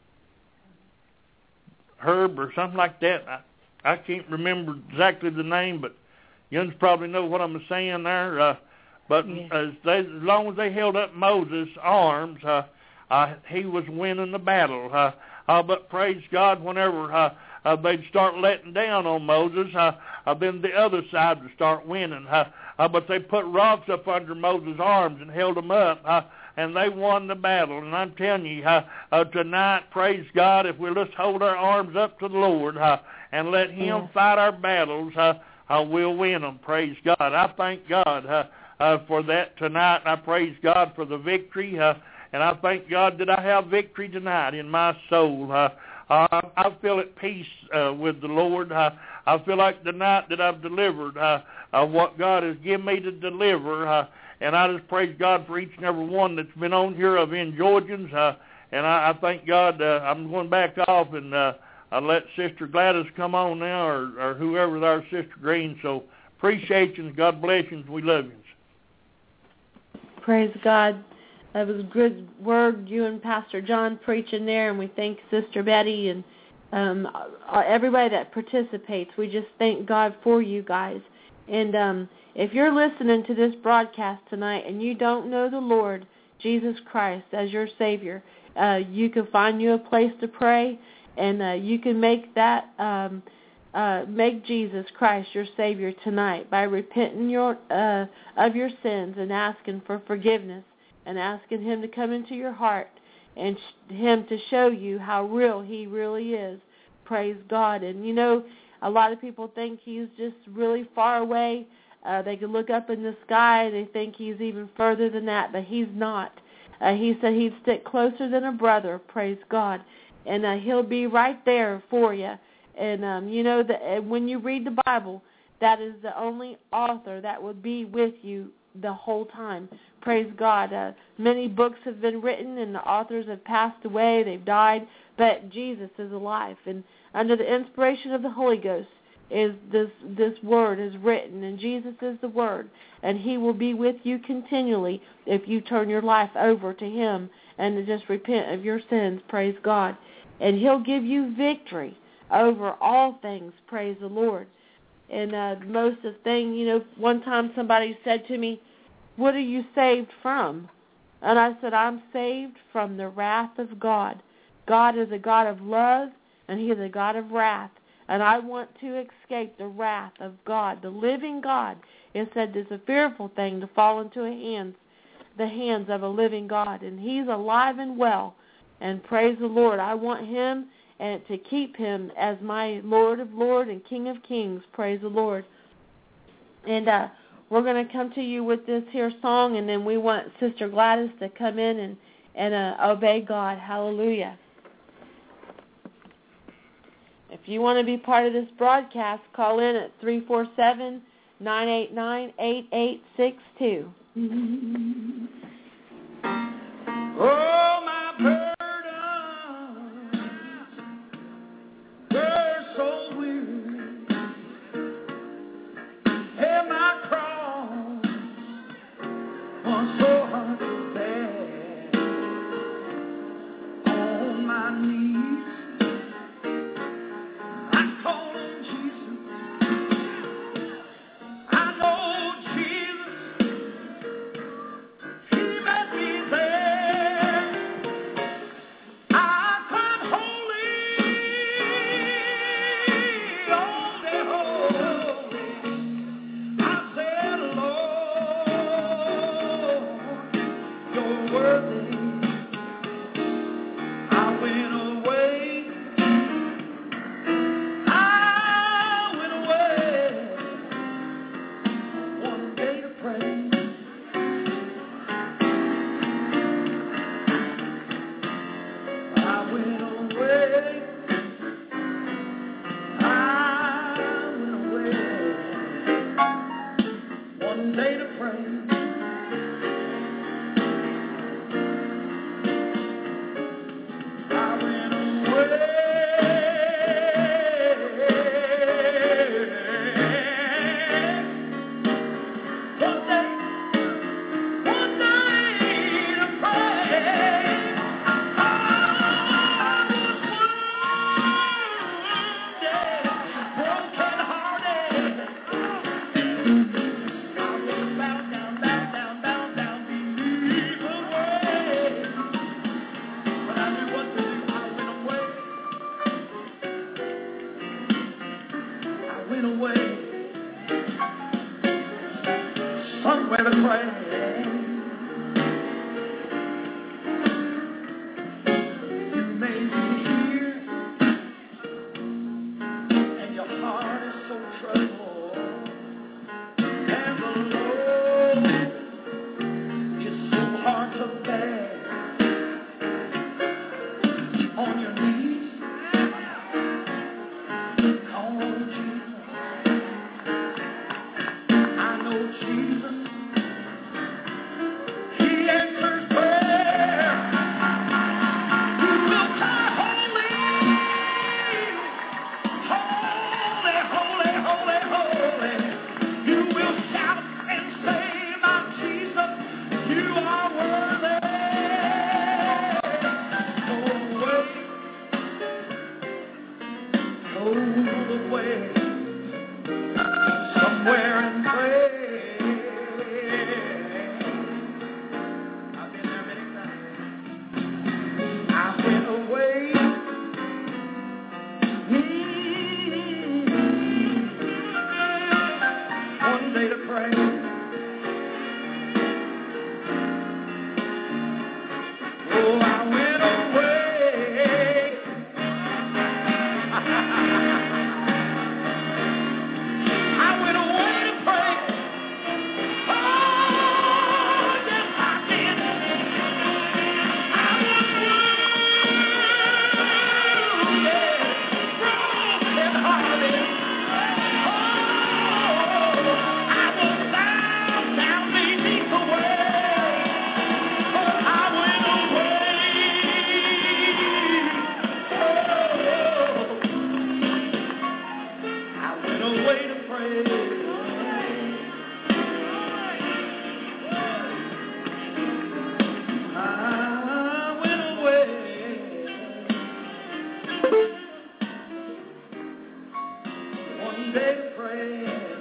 Herb or something like that. I can't remember exactly the name, but you probably know what I'm saying there. But as long as they held up Moses' arms, he was winning the battle. But praise God, whenever they'd start letting down on Moses, then the other side would start winning. But they put rocks up under Moses' arms and held them up, and they won the battle. And I'm telling you, tonight, praise God, if we'll just hold our arms up to the Lord and let him fight our battles, we'll win them. Praise God. I thank God for that tonight. I praise God for the victory, and I thank God that I have victory tonight in my soul. I feel at peace with the Lord. I feel like tonight that I've delivered what God has given me to deliver. And I just praise God for each and every one that's been on here of In-Georgians. And I thank God. I'm going back off, and I'll let Sister Gladys come on now, or whoever's our Sister Green. So appreciate you, and God bless you, and we love you. Praise God. That was a good word, you and Pastor John preaching there, and we thank Sister Betty and everybody that participates. We just thank God for you guys. And if you're listening to this broadcast tonight and you don't know the Lord Jesus Christ as your Savior, you can find you a place to pray, and you can make that make Jesus Christ your Savior tonight by repenting of your sins and asking for forgiveness, and asking him to come into your heart, and him to show you how real he really is. Praise God. And you know, a lot of people think he's just really far away. They can look up in the sky and they think he's even further than that, but he's not. He said he'd stick closer than a brother. Praise God. and He'll be right there for you. And you know that when you read the Bible, that is the only author that will be with you the whole time. Praise God. Many books have been written, and the authors have passed away. They've died, but Jesus is alive. And under the inspiration of the Holy Ghost, is this word is written, and Jesus is the word, and He will be with you continually if you turn your life over to Him and to just repent of your sins. Praise God. And He'll give you victory over all things. Praise the Lord. And most of the thing, you know, one time somebody said to me, "What are you saved from?" And I said, "I'm saved from the wrath of God. God is a God of love, and He is a God of wrath. And I want to escape the wrath of God, the living God." It said it's a fearful thing to fall into the hands of a living God. And He's alive and well. And praise the Lord. I want Him and to keep Him as my Lord of Lords and King of Kings. Praise the Lord. And we're going to come to you with this here song, and then we want Sister Gladys to come in and obey God. Hallelujah. If you want to be part of this broadcast, call in at 347-989-8862. Oh, my burden, they're so weary, and my cross was so hard to bear. On my knees, I call on Jesus. I know Jesus, He met me there. I cried holy, holy, holy. I said, Lord, You're worthy. I went away. One day to pray. I went away. One day to pray. I went away. One day to pray. I was wounded, broken-hearted. I was bound down, beneath the way. But I knew what to do. I went away. Somewhere to pray. You may be here, and your heart is so troubled, and the load is so hard to bear. On your knees, call on Jesus. I know Jesus. He answers prayer. You will cry holy, holy, holy, holy, holy. You will shout and say, my Jesus, You are worthy. Go away, somewhere and pray. I've been there many times. I went away. One day to pray. Oh, I went away. I went away to pray. Oh, yes, I did. I was wounded. went away to pray. I went away one day to pray.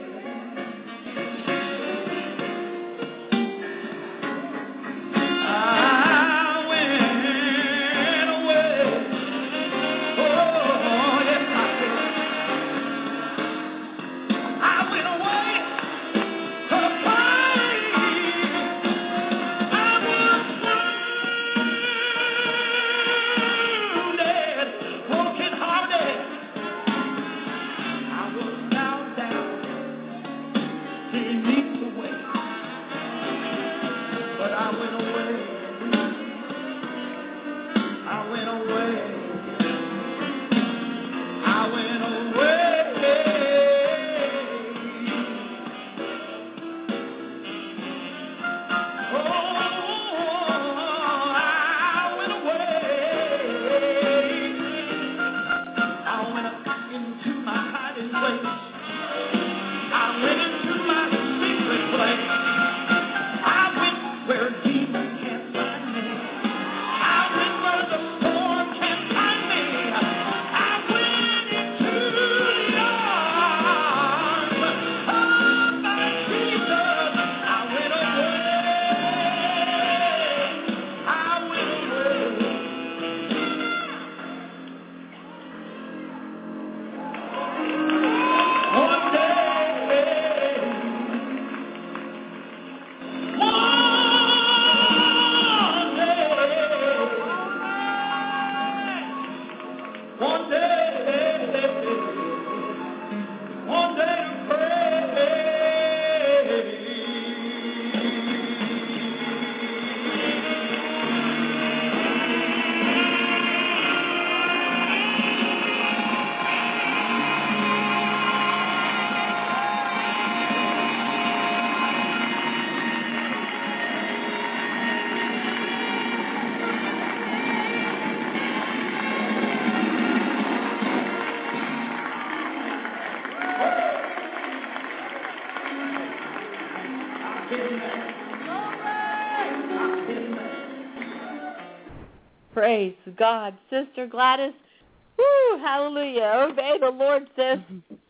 Praise God. Sister Gladys, woo, hallelujah. Obey the Lord, sis.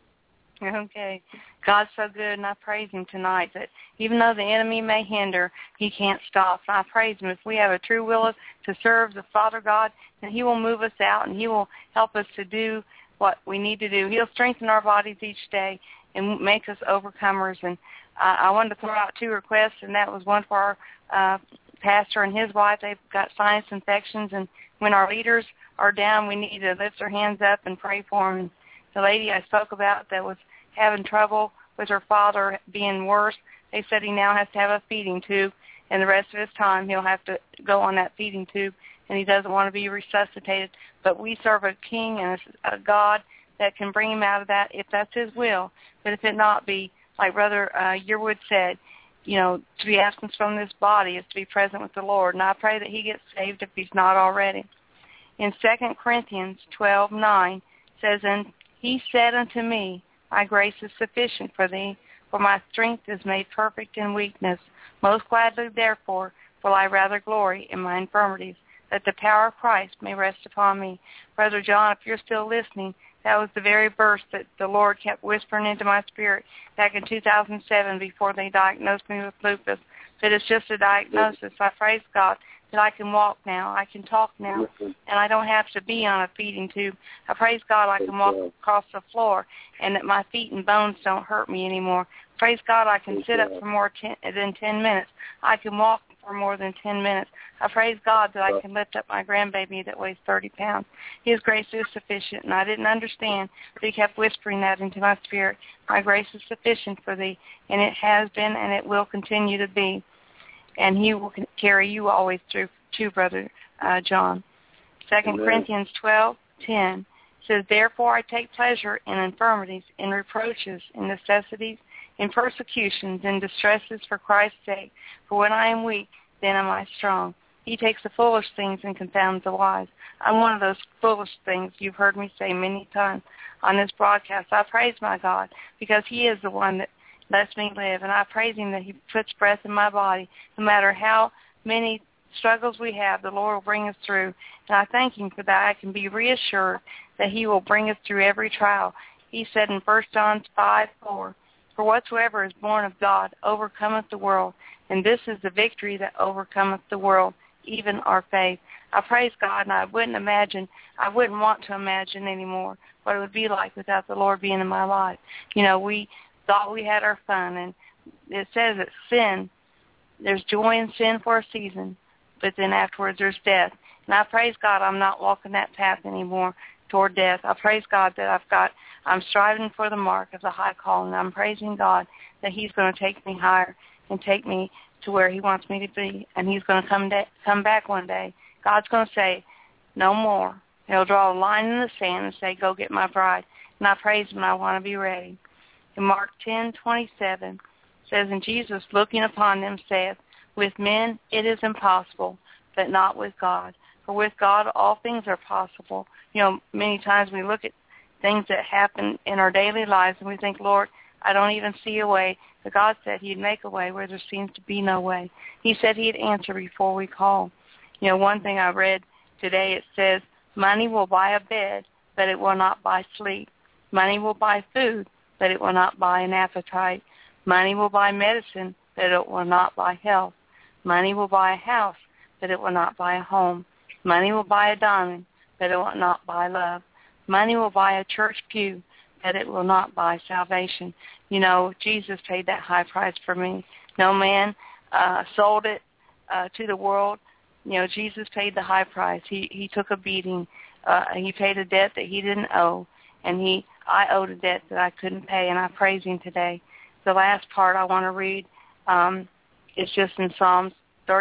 Okay. God's so good, and I praise him tonight that even though the enemy may hinder, he can't stop. And I praise him. If we have a true will to serve the Father God, then he will move us out, and he will help us to do what we need to do. He'll strengthen our bodies each day and make us overcomers. And I wanted to throw out 2 requests, and that was one for our pastor and his wife. They've got sinus infections, and when our leaders are down, we need to lift their hands up and pray for them. And the lady I spoke about that was having trouble with her father being worse, they said he now has to have a feeding tube, and the rest of his time he'll have to go on that feeding tube, and he doesn't want to be resuscitated. But we serve a king and a God that can bring him out of that if that's his will. But if it not be, like Brother Yearwood said, to be absent from this body is to be present with the Lord. And I pray that he gets saved if he's not already. In 2 Corinthians 12:9 says, "And he said unto me, my grace is sufficient for thee, for my strength is made perfect in weakness. Most gladly, therefore, will I rather glory in my infirmities, that the power of Christ may rest upon me." Brother John, if you're still listening, that was the very verse that the Lord kept whispering into my spirit back in 2007 before they diagnosed me with lupus. That it's just a diagnosis. I praise God that I can walk now, I can talk now, and I don't have to be on a feeding tube. I praise God I can walk across the floor and that my feet and bones don't hurt me anymore. Praise God I can sit up for more than 10 minutes. I can walk for more than 10 minutes. I praise God that I can lift up my grandbaby that weighs 30 pounds. His grace is sufficient, and I didn't understand, but he kept whispering that into my spirit. My grace is sufficient for thee, and it has been, and it will continue to be. And he will carry you always through, too, Brother John. 2 Corinthians 12:10 says, "Therefore I take pleasure in infirmities, in reproaches, in necessities, in persecutions, in distresses for Christ's sake. For when I am weak, then am I strong." He takes the foolish things and confounds the wise. I'm one of those foolish things you've heard me say many times on this broadcast. I praise my God because he is the one that lets me live, and I praise him that he puts breath in my body. No matter how many struggles we have, the Lord will bring us through, and I thank him for that. I can be reassured that he will bring us through every trial. He said in 1 John 5:4, "For whatsoever is born of God overcometh the world, and this is the victory that overcometh the world, even our faith." I praise God, and I wouldn't want to imagine anymore what it would be like without the Lord being in my life. You know, we thought we had our fun, and it says that sin, there's joy in sin for a season, but then afterwards there's death. And I praise God I'm not walking that path anymore toward death. I praise God that I'm striving for the mark of the high calling. I'm praising God that he's going to take me higher and take me to where he wants me to be, and he's going to come back one day. God's going to say, no more. He'll draw a line in the sand and say, go get my bride. And I praise him, and I want to be ready. In Mark 10:27 says, and Jesus, looking upon them, saith, with men it is impossible, but not with God. For with God all things are possible. You know, many times we look at things that happen in our daily lives, and we think, Lord, I don't even see a way. But God said he'd make a way where there seems to be no way. He said he'd answer before we call. You know, one thing I read today, it says, money will buy a bed, but it will not buy sleep. Money will buy food, but it will not buy an appetite. Money will buy medicine, but it will not buy health. Money will buy a house, but it will not buy a home. Money will buy a diamond, but it will not buy love. Money will buy a church pew, but it will not buy salvation. You know, Jesus paid that high price for me. No man sold it to the world. You know, Jesus paid the high price. He took a beating. He paid a debt that he didn't owe, and I owed a debt that I couldn't pay, and I praise him today. The last part I want to read is just in Psalms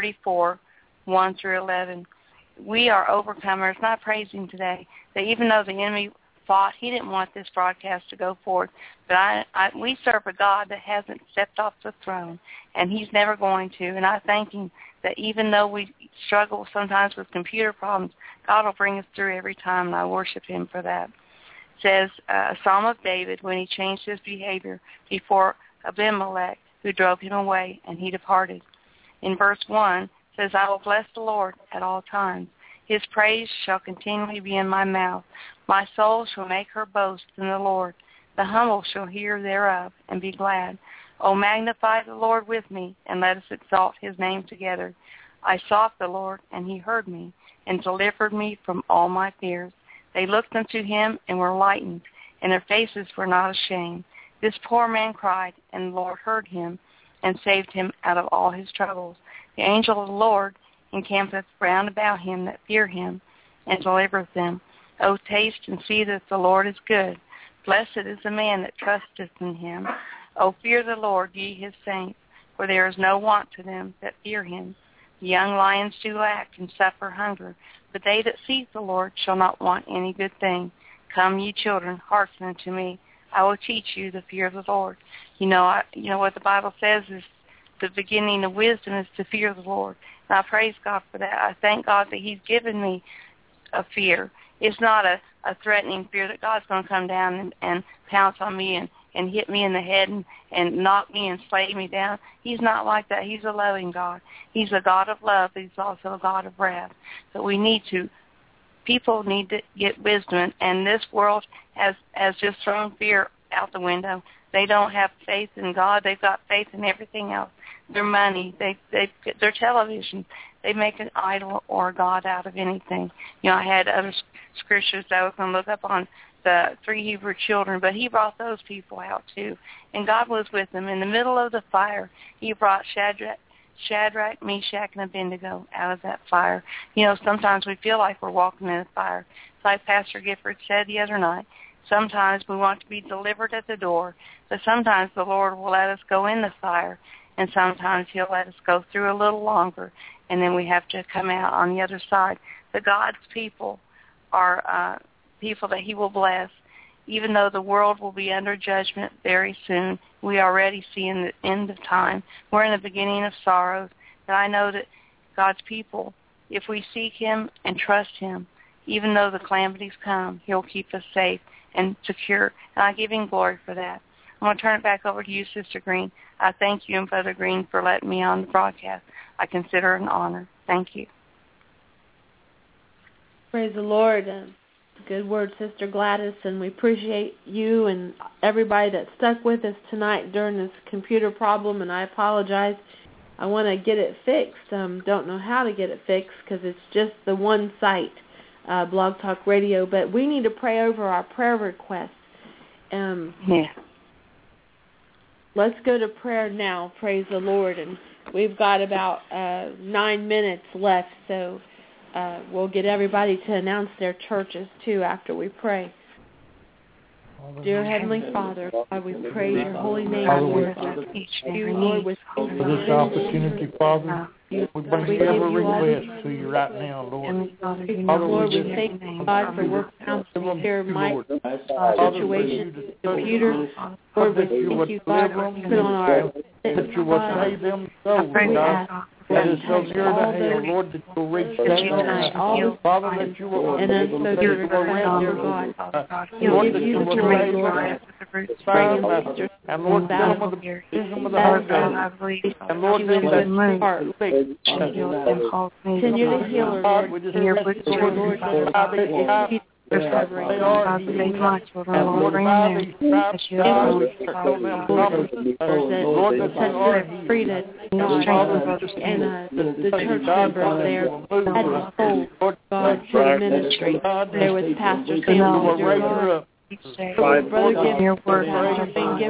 34:1-11. We are overcomers, and I praise him today that even though the enemy fought, he didn't want this broadcast to go forward, but we serve a God that hasn't stepped off the throne, and he's never going to, and I thank him that even though we struggle sometimes with computer problems, God will bring us through every time, and I worship him for that. It says, a Psalm of David when he changed his behavior before Abimelech, who drove him away, and he departed. In verse 1, it says, I will bless the Lord at all times. His praise shall continually be in my mouth. My soul shall make her boast in the Lord. The humble shall hear thereof and be glad. O magnify the Lord with me, and let us exalt his name together. I sought the Lord, and he heard me, and delivered me from all my fears. They looked unto him and were lightened, and their faces were not ashamed. This poor man cried, and the Lord heard him, and saved him out of all his troubles. The angel of the Lord encampeth round about him that fear him, and delivereth them. O taste and see that the Lord is good. Blessed is the man that trusteth in him. O fear the Lord, ye his saints, for there is no want to them that fear him. The young lions do lack and suffer hunger, but they that seek the Lord shall not want any good thing. Come, ye children, hearken unto me. I will teach you the fear of the Lord. You know what the Bible says is the beginning of wisdom is to fear the Lord. And I praise God for that. I thank God that he's given me a fear. It's not a threatening fear that God's going to come down and pounce on me and hit me in the head and knock me and slay me down. He's not like that. He's a loving God. He's a God of love, but he's also a God of wrath. But people need to get wisdom, and this world has just thrown fear out the window. They don't have faith in God. They've got faith in everything else. Their money, their television. They make an idol or a God out of anything. You know, I had other scriptures that I was going to look up on the 3 Hebrew children, but he brought those people out too. And God was with them. In the middle of the fire, he brought Shadrach, Meshach, and Abednego out of that fire. You know, sometimes we feel like we're walking in a fire. It's like Pastor Gifford said the other night. Sometimes we want to be delivered at the door, but sometimes the Lord will let us go in the fire, and sometimes he'll let us go through a little longer, and then we have to come out on the other side. But God's people are people that he will bless. Even though the world will be under judgment very soon, we already see in the end of time. We're in the beginning of sorrows, but I know that God's people If we seek him and trust him, even though the calamities come, he'll keep us safe and secure. And I give him glory for that. I'm going to turn it back over to you, Sister Green. I thank you and Brother Green for letting me on the broadcast. I consider it an honor. Thank you. Praise the Lord. Good word, Sister Gladys, and we appreciate you and everybody that stuck with us tonight during this computer problem, and I apologize. I want to get it fixed. Don't know how to get it fixed because it's just the one site, Blog Talk Radio, but we need to pray over our prayer requests. Let's go to prayer now, praise the Lord, and we've got about 9 minutes left, so we'll get everybody to announce their churches, too, after we pray. Dear Heavenly Father, God, we praise your holy name, Lord. You, Lord, with for this opportunity, Father. We bring every request to you right now, Lord. Lord, we thank you, God, for working out here, Mike, situation, computer. Lord, we thank you, God, for putting on our that you will save them souls, God. That is so near to hell, Lord, that you'll reach them. Father, that you will and then so that dear you will God, Lord, that you you will glory, save Lord. them. And Lord, fill them with the baptism of the Holy Ghost. And Lord, them that heart. Continue to heal her, Lord. We just Hear bless with you, your Lord. They are Thank you much for and Lord, by these stripes, God, Lord, that they are free to God, and the church members there had to soul God to the ministry. There was Pastor Sam, dear God. Brother Gifford, your word, Gifford,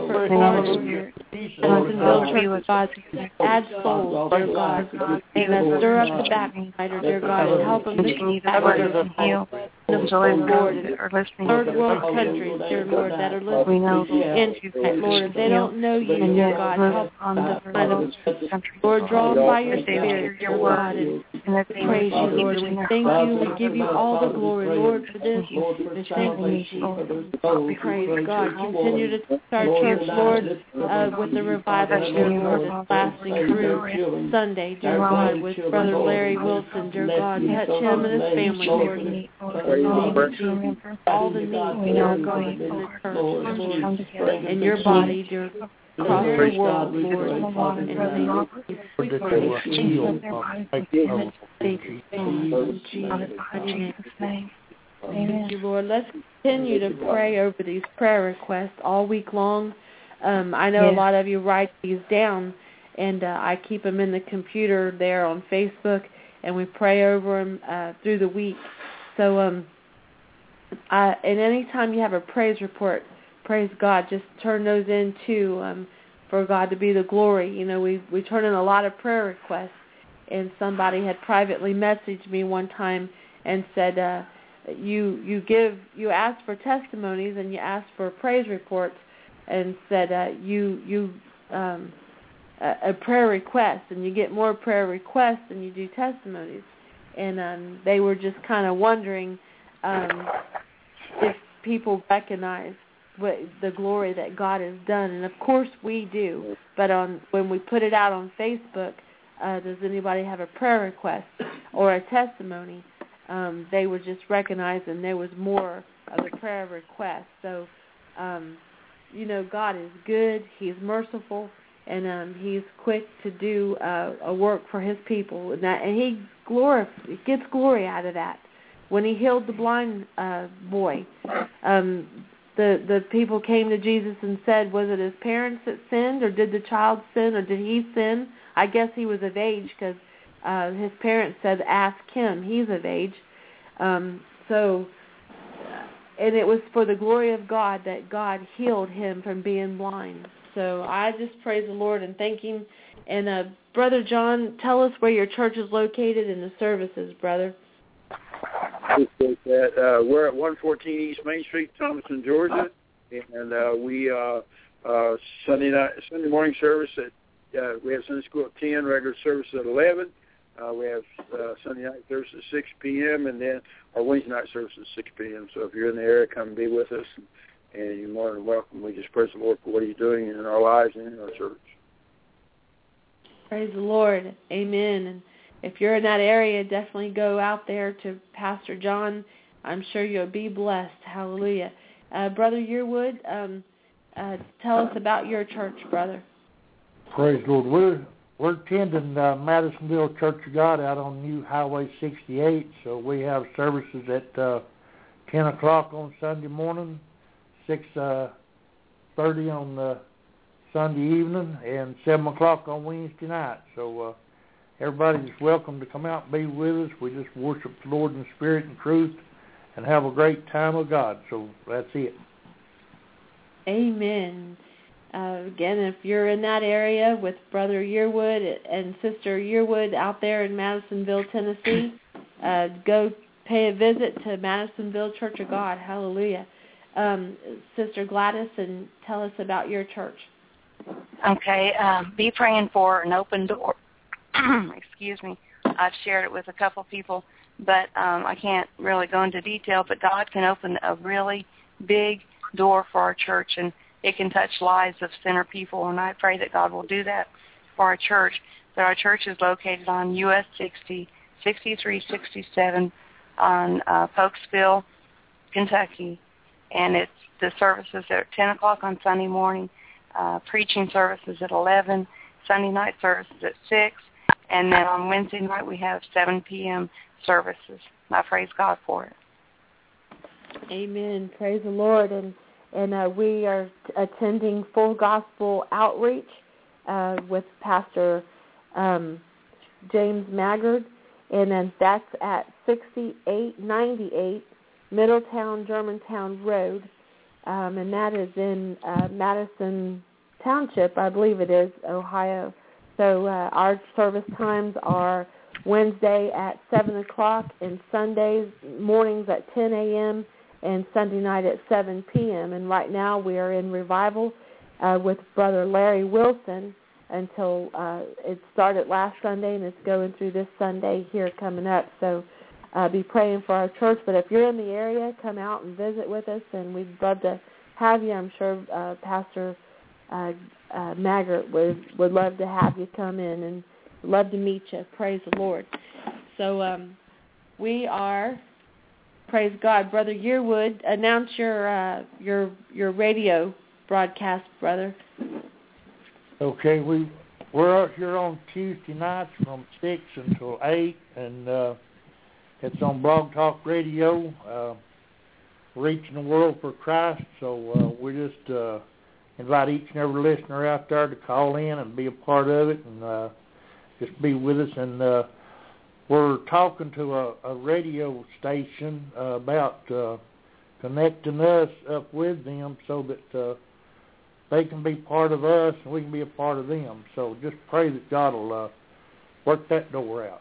Church, God, add souls, dear God, and stir up the backslider, dear God, and help them to keep heal the Lord, and third world countries, dear Lord, that are listening, and Lord, if they don't know you, dear God, help them to find them. Lord, draw them by your Spirit, dear God, and praise you, Lord, and we thank you, we give you all the glory, Lord, for this, we thank you, Jesus. Praise God. Continue to touch our church, Lord, with the revival, dear Lord, lasting through Sunday, dear God, with Brother Larry Wilson, dear God. Touch him and his family, Lord. All the needs, dear God, in the church, Lord, in your body, dear across the world, Lord, in the name of Jesus, we pray. Thank you, in Jesus' name. Thank you, Lord. Let's continue to pray over these prayer requests all week long. I know a lot of you write these down, and I keep them in the computer there on Facebook, and we pray over them through the week. So, and any time you have a praise report, praise God, just turn those in too, for God to be the glory. You know, we turn in a lot of prayer requests, and somebody had privately messaged me one time and said, you ask for testimonies and you ask for praise reports, and said a prayer request, and you get more prayer requests than you do testimonies, and they were just kind of wondering if people recognize what the glory that God has done, and of course we do. But when we put it out on Facebook, does anybody have a prayer request or a testimony? They were just recognizing there was more of a prayer request. So, you know, God is good. He's merciful, and He's quick to do a work for His people, and He gets glory out of that. When He healed the blind boy, the people came to Jesus and said, was it his parents that sinned, or did the child sin, or did he sin? I guess he was of age, because his parents said, ask him. He's of age. And it was for the glory of God that God healed him from being blind. So I just praise the Lord and thank Him. And Brother John, tell us where your church is located and the services, brother. We're at 114 East Main Street, Thomaston, Georgia, and we Sunday morning service we have Sunday school at 10, regular service at 11. We have Sunday night service at 6 p.m. and then our Wednesday night service at 6 p.m. So if you're in the area, come and be with us, and you're more than welcome. We just praise the Lord for what He's doing in our lives and in our church. Praise the Lord. Amen. if you're in that area, definitely go out there to Pastor John. I'm sure you'll be blessed. Hallelujah. Brother Yearwood, tell us about your church, brother. Praise the Lord. We're attending Madisonville Church of God out on New Highway 68, so we have services at 10 o'clock on Sunday morning, 6:30 on Sunday evening, and 7 o'clock on Wednesday night. So everybody's welcome to come out and be with us. We just worship the Lord in spirit and truth and have a great time with God. So that's it. Amen. Again, if you're in that area with Brother Yearwood and Sister Yearwood out there in Madisonville, Tennessee, go pay a visit to Madisonville Church of God. Hallelujah. Sister Gladys, and tell us about your church. Okay. Be praying for an open door. Excuse me. I've shared it with a couple people, but I can't really go into detail, but God can open a really big door for our church, and it can touch lives of sinner people, and I pray that God will do that for our church. But our church is located on US 60, 6367 on Pokesville, Kentucky, and the services are at 10 o'clock on Sunday morning, preaching services at 11, Sunday night services at 6, and then on Wednesday night we have 7 p.m. services. I praise God for it. Amen. Praise the Lord. And we are attending Full Gospel Outreach with Pastor James Maggard, and then that's at 6898 Middletown, Germantown Road, and that is in Madison Township, I believe it is, Ohio. So our service times are Wednesday at 7 o'clock and Sundays mornings at 10 a.m., and Sunday night at 7 p.m. And right now we are in revival with Brother Larry Wilson until it started last Sunday, and it's going through this Sunday here coming up. So be praying for our church. But if you're in the area, come out and visit with us, and we'd love to have you. I'm sure Pastor Maggart would love to have you come in and love to meet you. Praise the Lord. So we are... Praise God. Brother Yearwood, announce your radio broadcast, brother. Okay, we're out here on Tuesday nights from 6 until 8, and it's on Blog Talk Radio, reaching the world for Christ. So we just invite each and every listener out there to call in and be a part of it, and just be with us. And we're talking to a radio station about connecting us up with them so that they can be part of us and we can be a part of them. So just pray that God will work that door out.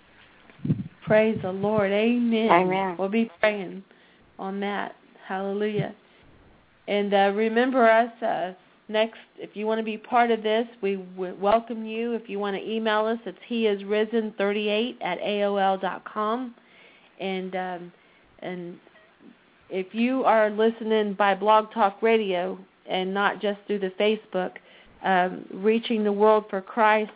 Praise the Lord. Amen. Amen. We'll be praying on that. Hallelujah. And remember us next, if you want to be part of this, we welcome you. If you want to email us, it's heisrisen38@aol.com. And if you are listening by Blog Talk Radio and not just through the Facebook, Reaching the World for Christ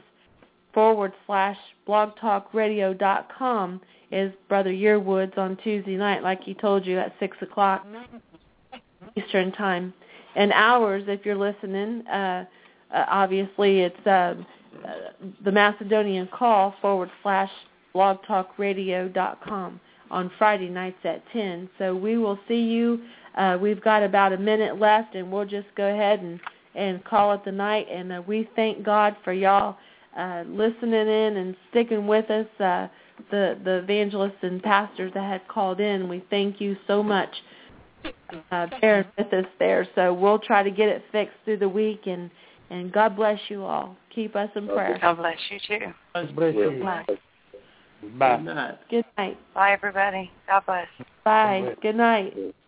/blogtalkradio.com is Brother Yearwood's on Tuesday night, like he told you, at 6 o'clock Eastern Time. And ours, if you're listening, obviously it's the Macedonian Call /blogtalkradio.com on Friday nights at 10. So we will see you. We've got about a minute left, and we'll just go ahead and call it the night. And we thank God for y'all listening in and sticking with us, the evangelists and pastors that had called in. We thank you so much. Bearing with us there, so we'll try to get it fixed through the week, and God bless you all. Keep us in prayer. God bless you too. God bless you. Bye. Bye. Good night. Bye, everybody. God bless. Bye. Good night.